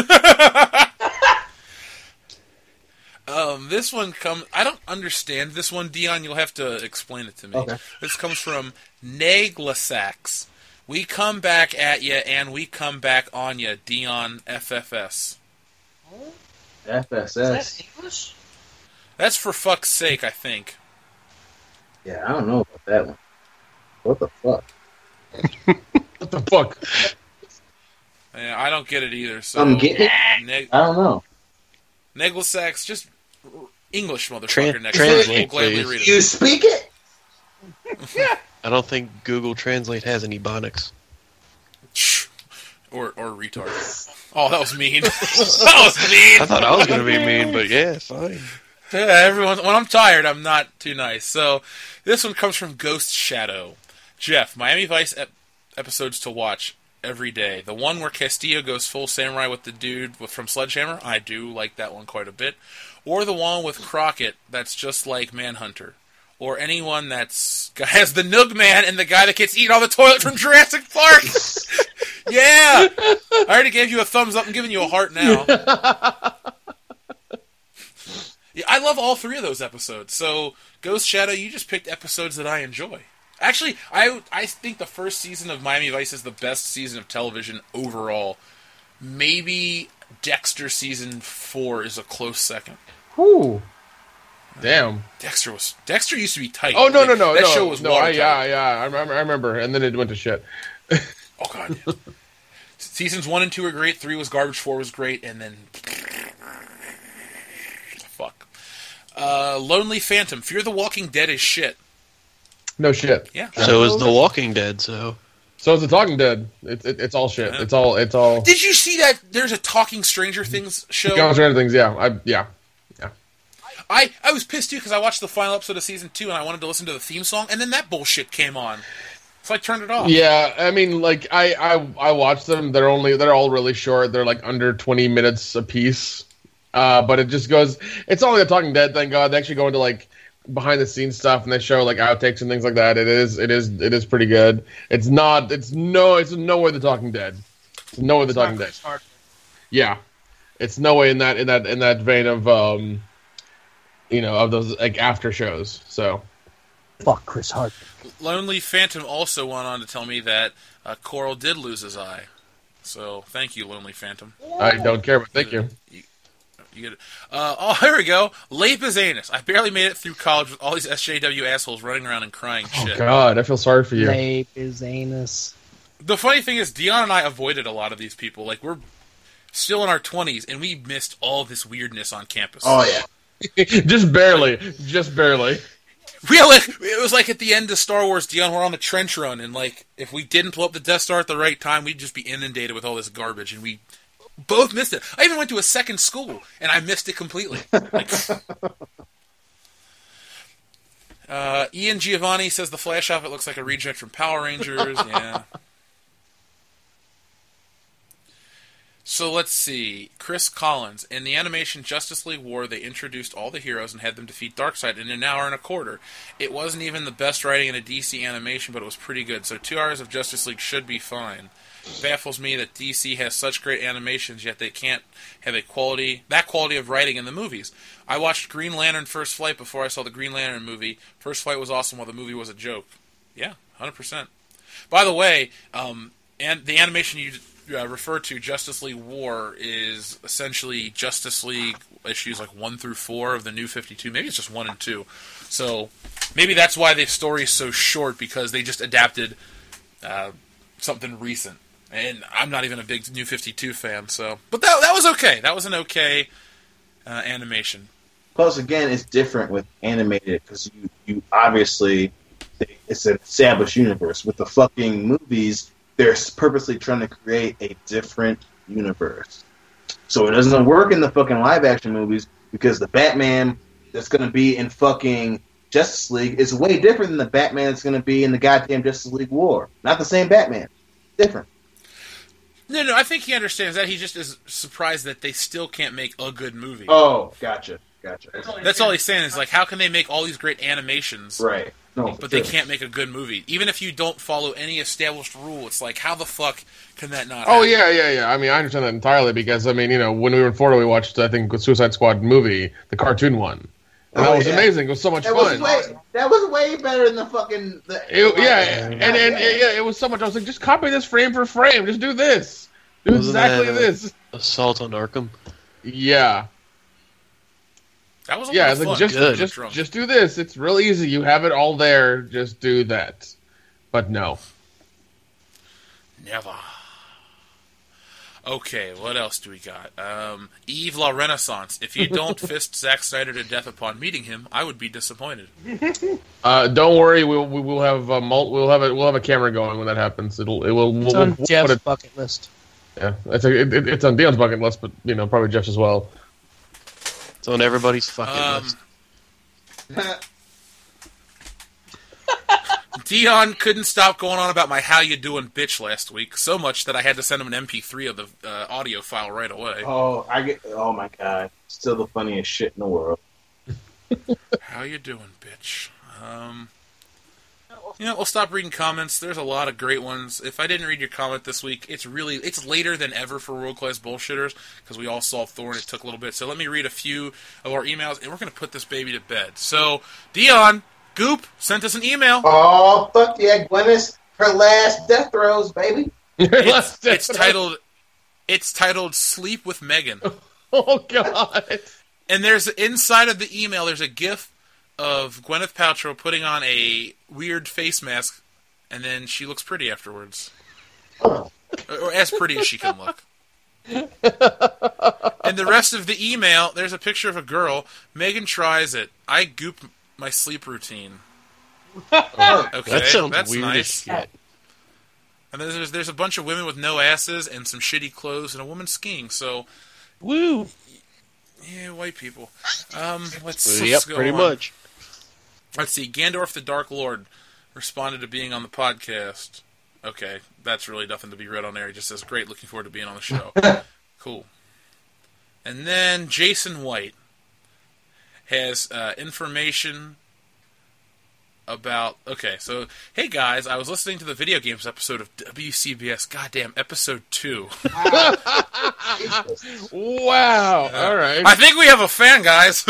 Um, this one comes... I don't understand this one, Dion. You'll have to explain it to me. Okay. This comes from Naglasax. We come back at ya, and we come back on ya, Dion F F S. F S Is that S. English? That's for fuck's sake, I think. Yeah, I don't know about that one. What the fuck? What the fuck? Yeah, I don't get it either. So I'm getting it? Neg- I don't know. Neglasex, just English motherfucker Tran- next to it. We'll translate, gladly please. read it. You speak it? I don't think Google Translate has any Ebonics. Or or retard. Oh, that was mean. That was mean. I thought I was going to be mean, but yeah, fine. Yeah, everyone. When I'm tired, I'm not too nice. So this one comes from Ghost Shadow. Jeff, Miami Vice ep- episodes to watch every day. The one where Castillo goes full samurai with the dude with, from Sledgehammer. I do like that one quite a bit. Or the one with Crockett that's just like Manhunter. Or anyone that's has the Noog Man and the guy that gets eaten on the toilet from Jurassic Park. Yeah! I already gave you a thumbs up. I'm giving you a heart now. Yeah, I love all three of those episodes. So, Ghost Shadow, you just picked episodes that I enjoy. Actually, I I think the first season of Miami Vice is the best season of television overall. Maybe Dexter season four is a close second. Whew. Damn. Dexter was Dexter used to be tight. Oh no Like, no no that no show was no I, watertight. yeah yeah I remember I remember and then it went to shit. Oh god. Yeah. Seasons one and two were great. Three was garbage. Four was great, and then fuck. Uh, Lonely Phantom. Fear the Walking Dead is shit. No shit. Yeah. So is The Walking Dead, so... So is The Talking Dead. It's it, it's all shit. Yeah. It's all it's all. Did you see that? There's a Talking Stranger Things show. Gone Stranger Things. Yeah. I yeah. I, I was pissed too because I watched the final episode of season two and I wanted to listen to the theme song, and then that bullshit came on, so I turned it off. Yeah, I mean, like I, I I watched them. They're only they're all really short. They're like under twenty minutes a piece. Uh, but it just goes. It's all like a Talking Dead. Thank God they actually go into like behind the scenes stuff and they show like outtakes and things like that. It is it is it is pretty good. It's not. It's no. It's nowhere the Talking Dead. It's nowhere the It's Talking not Dead. Chris Hardwick. Yeah, it's no way in that in that in that vein of um, you know, of those like after shows. So. Fuck Chris Hardwick. Lonely Phantom also went on to tell me that uh, Coral did lose his eye. So thank you, Lonely Phantom. I don't care, but thank you. You, you get it. Uh, oh, here we go. Lape as anus. I barely made it through college with all these S J W assholes running around and crying Oh shit. God, I feel sorry for you. Rape is anus. The funny thing is, Dion and I avoided a lot of these people. Like, we're still in our twenties, and we missed all this weirdness on campus. Oh yeah. Just barely, just barely. We had, like, it was like at the end of Star Wars, Dion, we're on the trench run, and like if we didn't blow up the Death Star at the right time, we'd just be inundated with all this garbage, and we both missed it. I even went to a second school, and I missed it completely. Like, uh, Ian Giovanni says the Flash outfit looks like a reject from Power Rangers. Yeah. So let's see. Chris Collins. In the animation Justice League War, they introduced all the heroes and had them defeat Darkseid in an hour and a quarter. It wasn't even the best writing in a D C animation, but it was pretty good. So two hours of Justice League should be fine. It baffles me that D C has such great animations, yet they can't have a quality that quality of writing in the movies. I watched Green Lantern First Flight before I saw the Green Lantern movie. First Flight was awesome while the movie was a joke. Yeah, one hundred percent. By the way, um, and the animation you Uh, refer to Justice League War is essentially Justice League issues like one through four of the New fifty-two. Maybe it's just one and two. So maybe that's why the story is so short, because they just adapted uh, something recent. And I'm not even a big New fifty-two fan, so but that that was okay. That was an okay uh, animation. Plus, again, it's different with animated because you you obviously it's an established universe. With the fucking movies, they're purposely trying to create a different universe. So it doesn't work in the fucking live-action movies because the Batman that's going to be in fucking Justice League is way different than the Batman that's going to be in the goddamn Justice League War. Not the same Batman. Different. No, no, I think he understands that. He just is surprised that they still can't make a good movie. Oh, gotcha. Gotcha. That's all he's saying is, like, how can they make all these great animations, Right. No, but sure. they can't make a good movie? Even if you don't follow any established rule, it's like, how the fuck can that not Oh happen? yeah, yeah, yeah. I mean, I understand that entirely because I mean, you know, when we were in Florida, we watched I think Suicide Squad movie, the cartoon one, and Oh, that was yeah. amazing. It was so much That fun. was way. That was way better than the fucking. The, It- yeah, and and yeah, it was so much. I was like, just copy this frame for frame. Just do this. Do Wasn't exactly that, uh, this. Assault on Arkham. Yeah, That was a yeah. lot It's of like fun. just Good. just Drunk. just do this. It's real easy. You have it all there. Just do that. But no. Never. Okay, what else do we got? Um, Yves La Renaissance. If you don't fist Zack Snyder to death upon meeting him, I would be disappointed. Uh, don't worry, we'll we will have a mul- we'll have a we'll have a camera going when that happens. It'll it will. It's we'll, on we'll Jeff's put it- bucket list. Yeah, it's, a, it, it's on Dion's bucket list, but you know probably Jeff's as well. It's on everybody's fucking Um, list. Dion couldn't stop going on about my "how you doing" bitch last week, so much that I had to send him an M P three of the uh, audio file right away. Oh, I get. Oh my god, still the funniest shit in the world. How you doing, bitch? Um, you know, we'll stop reading comments. There's a lot of great ones. If I didn't read your comment this week, it's really it's later than ever for World Class Bullshitters because we all saw Thor and it took a little bit. So let me read a few of our emails, and we're going to put this baby to bed. So Dion Goop sent us an email. Oh fuck yeah, Gwyneth, her last death throes, baby. It's, it's titled it's titled "Sleep with Megan." Oh god! And there's inside of the email. There's a GIF of Gwyneth Paltrow putting on a weird face mask, and then she looks pretty afterwards, or, or as pretty as she can look. And the rest of the email, there's a picture of a girl. Megan tries it. I goop my sleep routine. Oh, Okay, that sounds that's weird as nice. shit. And then there's there's a bunch of women with no asses and some shitty clothes and a woman skiing. So, Woo! yeah, white people. Um, let's, Yep, let's go pretty on. much. Let's see. Gandalf the Dark Lord responded to being on the podcast. Okay, that's really nothing to be read on there. He just says, "Great, looking forward to being on the show." Cool. And then Jason White has uh, information about. Okay, so hey guys, I was listening to the video games episode of W C B S. Goddamn, episode two. Wow! All right. I think we have a fan, guys.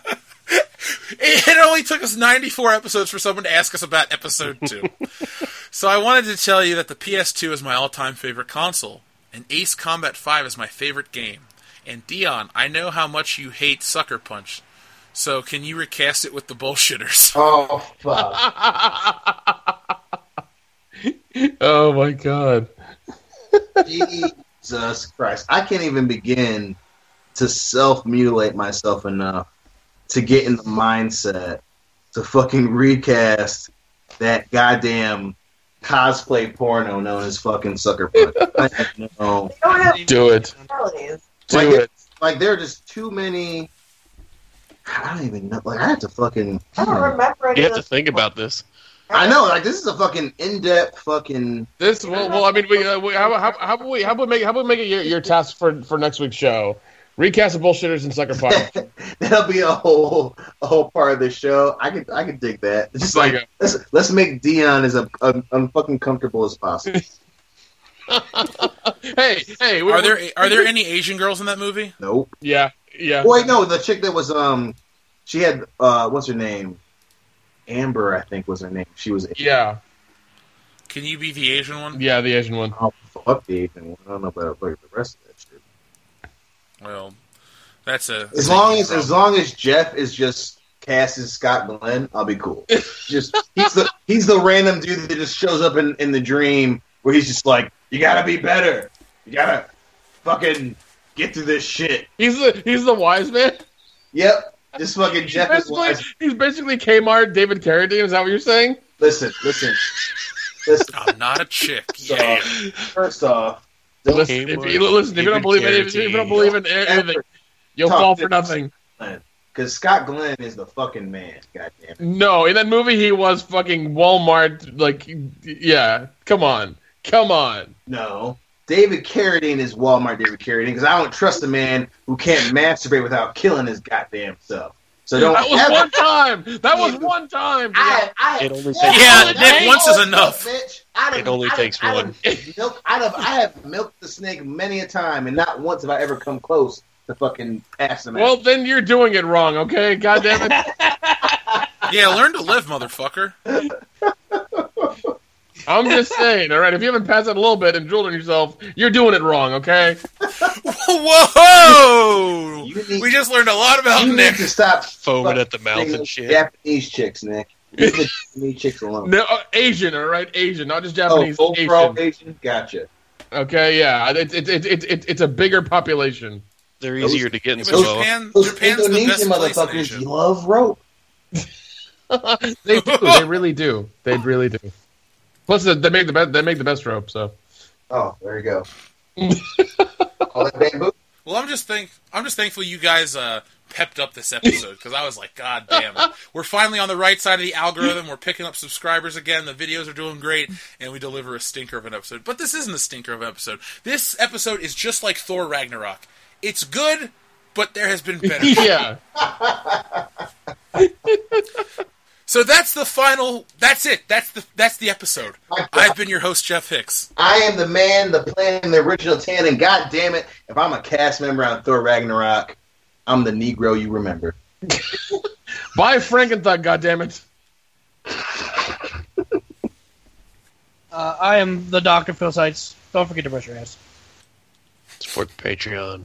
It only took us ninety-four episodes for someone to ask us about episode two. So I wanted to tell you that the P S two is my all-time favorite console, and Ace Combat five is my favorite game. And Dion, I know how much you hate Sucker Punch, so can you recast it with the Bullshitters? Oh fuck! Oh my god! Jesus Christ! I can't even begin to self-mutilate myself enough to get in the mindset to fucking recast that goddamn cosplay porno known as fucking Sucker Punch. I know. They don't have Do it. personalities. Do like, it. Like there are just too many. I don't even know. Like I have to fucking. I don't remember any You of have to the- think about this. I know. Like this is a fucking in-depth fucking. This well, well I mean, we, uh, we how, how, how about we how about make how about make it your, your task for, for next week's show? Recast the Bullshitters and Sucker Punch. That'll be a whole a whole part of the show. I could I could dig that. It's just There like you go. let's let's make Dion as a, a, unfucking comfortable as possible. hey, hey, we, Are there are there any Asian girls in that movie? Nope. Yeah, yeah. Wait, no. The chick that was um, she had uh, what's her name? Amber, I think was her name. She was. Yeah, Can you be the Asian one? yeah, the Asian one. Oh fuck the Asian one. I don't know about, about the rest of that shit. Well, that's a As long as as long as Jeff is just cast as Scott Glenn, I'll be cool. Just he's the he's the random dude that just shows up in, in the dream where he's just like, you gotta be better. You gotta fucking get through this shit. He's the he's the wise man. Yep. This fucking He's Jeff is basically, wise. he's basically Kmart David Carradine. Is that what you're saying? Listen, listen. Listen. I'm not a chick. So, Yeah. first off, don't Listen, if you, listen, if you don't believe any, if you don't believe in anything, you'll Talk fall to for nothing. because Scott Glenn is the fucking man. Goddamn it. No, in that movie he was fucking Walmart. Like, yeah, come on, come on. No. David Carradine is Walmart David Carradine because I don't trust a man who can't masturbate without killing his goddamn self. So don't That was ever- one time. That was one time. I, I, It only takes Yeah, one. Nick, once is enough. Bitch. I It only I takes I one. Milk, I, have, I have milked the snake many a time, and not once have I ever come close to fucking passing out. Well, then you're doing it wrong. Okay, God damn it. Yeah, learn to live, motherfucker. I'm just saying. All right, if you haven't passed out a little bit and drilled on yourself, you're doing it wrong. Okay. Whoa! You need- We just learned a lot about you Nick. need to stop Foaming at the mouth fucking and shit. Japanese chicks, Nick. Leave the Japanese chicks alone. No, uh, Asian. All right, Asian, not just Oh, Japanese. overall Asian. Asian? Gotcha. Okay, yeah, it, it, it, it, it, it's a bigger population. They're easier to get Yeah, into. but both. Japan, Those Japan's the best Indonesian place in motherfuckers Asia. love rope. They do. They really do. They really do. Plus, they make the best. They make the best rope. So. Oh, there you go. All that bamboo. Well, I'm just think I'm just thankful you guys uh, pepped up this episode because I was like, God damn it, we're finally on the right side of the algorithm. We're picking up subscribers again. The videos are doing great, and we deliver a stinker of an episode. But this isn't a stinker of an episode. This episode is just like Thor Ragnarok. It's good, but there has been better. Yeah. So that's the final. That's it. That's the that's the episode. I've been your host, Jeff Hicks. I am the man, the plan, the original ten, and God damn it, if I'm a cast member on Thor Ragnarok, I'm the Negro you remember. Buy Frankenthug, goddammit. Uh, I am the Doctor Phil Seitz. Don't forget to brush your ass. Support the Patreon.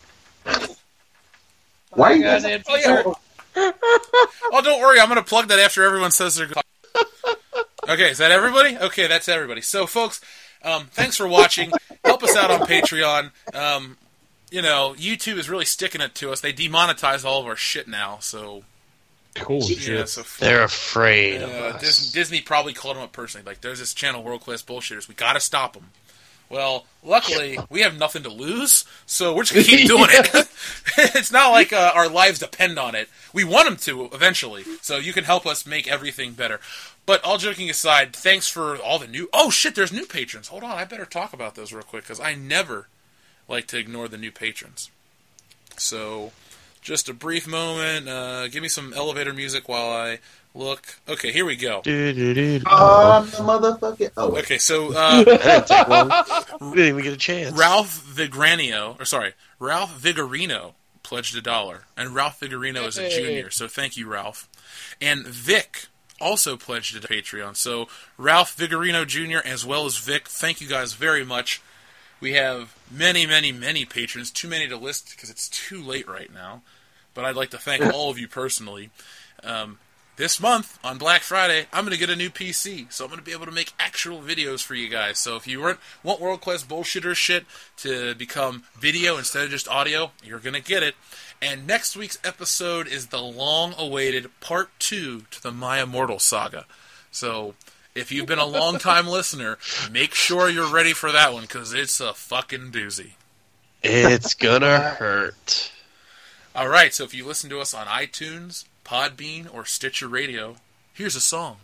Why are you guys? guys- Oh, yeah. Oh, don't worry. I'm going to plug that after everyone says they're good. Okay, is that everybody? Okay, that's everybody. So, folks, um, thanks for watching. Help us out on Patreon. Um, you know, YouTube is really sticking it to us. They demonetize all of our shit now, so... Cool Yeah, shit. so... They're afraid of Uh, us. Disney, Disney probably called them up personally. Like, there's this channel, World Class Bullshitters. We gotta stop them. Well, luckily, we have nothing to lose, so we're just gonna keep doing it. It's not like uh, our lives depend on it. We want them to eventually, so you can help us make everything better. But all joking aside, thanks for all the new... Oh, shit, there's new patrons. Hold on, I better talk about those real quick, because I never like to ignore the new patrons. So, just a brief moment. Uh, give me some elevator music while I look. Okay, here we go. Do-do-do-do. Oh, I'm the motherfucking... Oh, wait. Okay, so... Uh, That didn't take long. We didn't even get a chance. Ralph Vigranio, or sorry, Ralph Vigorino pledged a dollar, and Ralph Vigorino is a Hey. junior, so thank you, Ralph. And Vic also pledged to Patreon, so Ralph Vigorino Junior as well as Vic, thank you guys very much. We have many, many, many patrons, too many to list because it's too late right now, but I'd like to thank all of you personally. Um, This month, on Black Friday, I'm going to get a new P C, so I'm going to be able to make actual videos for you guys. So if you weren't, want World Class Bullshitter shit to become video instead of just audio, you're going to get it. And next week's episode is the long-awaited Part two to the Maya Mortal saga. So if you've been a long-time listener, make sure you're ready for that one, because it's a fucking doozy. It's gonna hurt. All right, so if you listen to us on iTunes, Podbean, or Stitcher Radio, here's a song.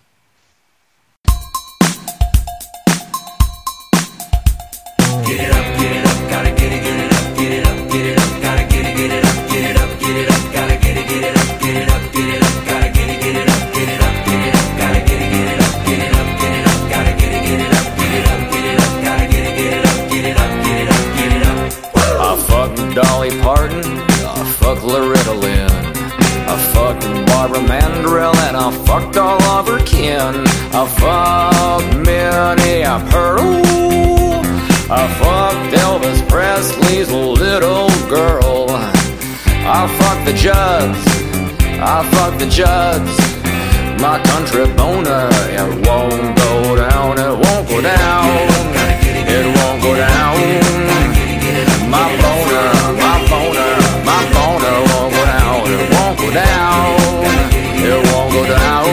Get it up, get it up, gotta get it, get it up, get it up, get it up, gotta get it, get it up, get it up, get it up, gotta get it, get it up, get it up, get it up, gotta get it, get it up, get it up, get it up, gotta get it, get it up, get it up, get it up, gotta get it, get it up, get it up, get it up, gotta get it, get it up, get it up, get it up, get it up. I fucked Dolly Parton, I fucked Loretta Lynn, I fucked Barbara Mandrell, and I fucked all of her kin. I fucked Minnie Pearl. I fucked Elvis Presley's little girl. I fucked the Judds. I fucked the Judds. My country boner, it won't go down. It won't go down. It won't go down. My boner, my boner, my boner won't go down. It won't go down. It won't go down.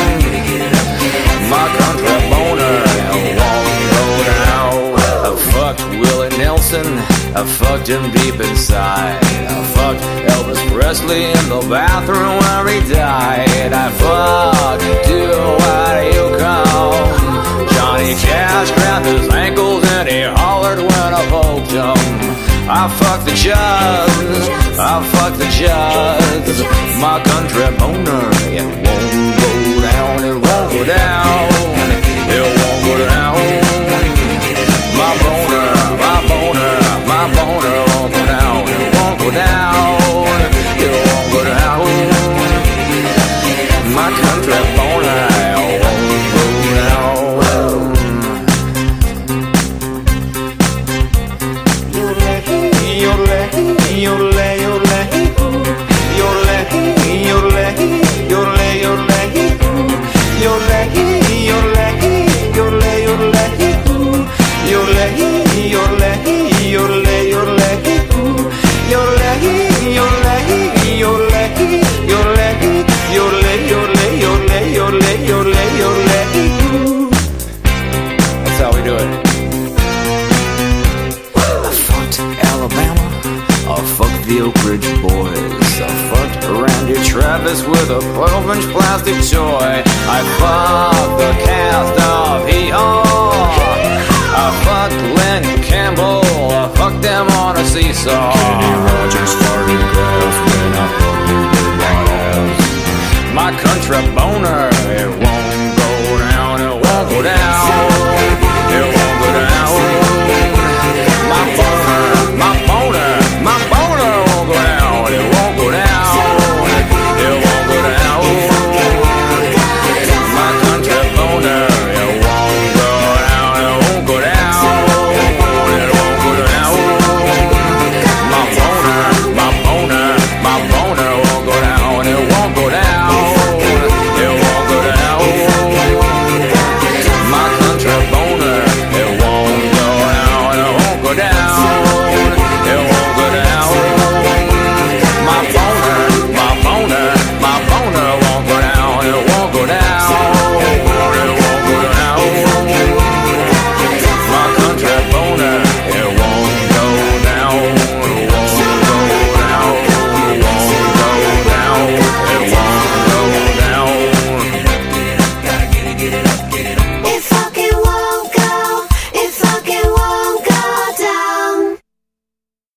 My country boner, it won't go down. I fucked Willie Nelson, I fucked him deep inside. I fucked Elvis Presley in the bathroom where he died. I fucked, do what you call. Johnny Cash grabbed his ankles and he hollered when I poked him. I fucked the Judds, I fucked the Judds. My country boner, it won't go down, it won't go down. It won't go down. My boner, my boner, my boner won't go down. It won't go down. It won't go down. My country boner won't go down. Yodelay, yodelay, yodelay, yodelay, yodelay, yodelay, yodelay. fuck the Oak Ridge Boys. I fucked Randy Travis with a twelve inch plastic toy. I fucked the cast of Hee Haw.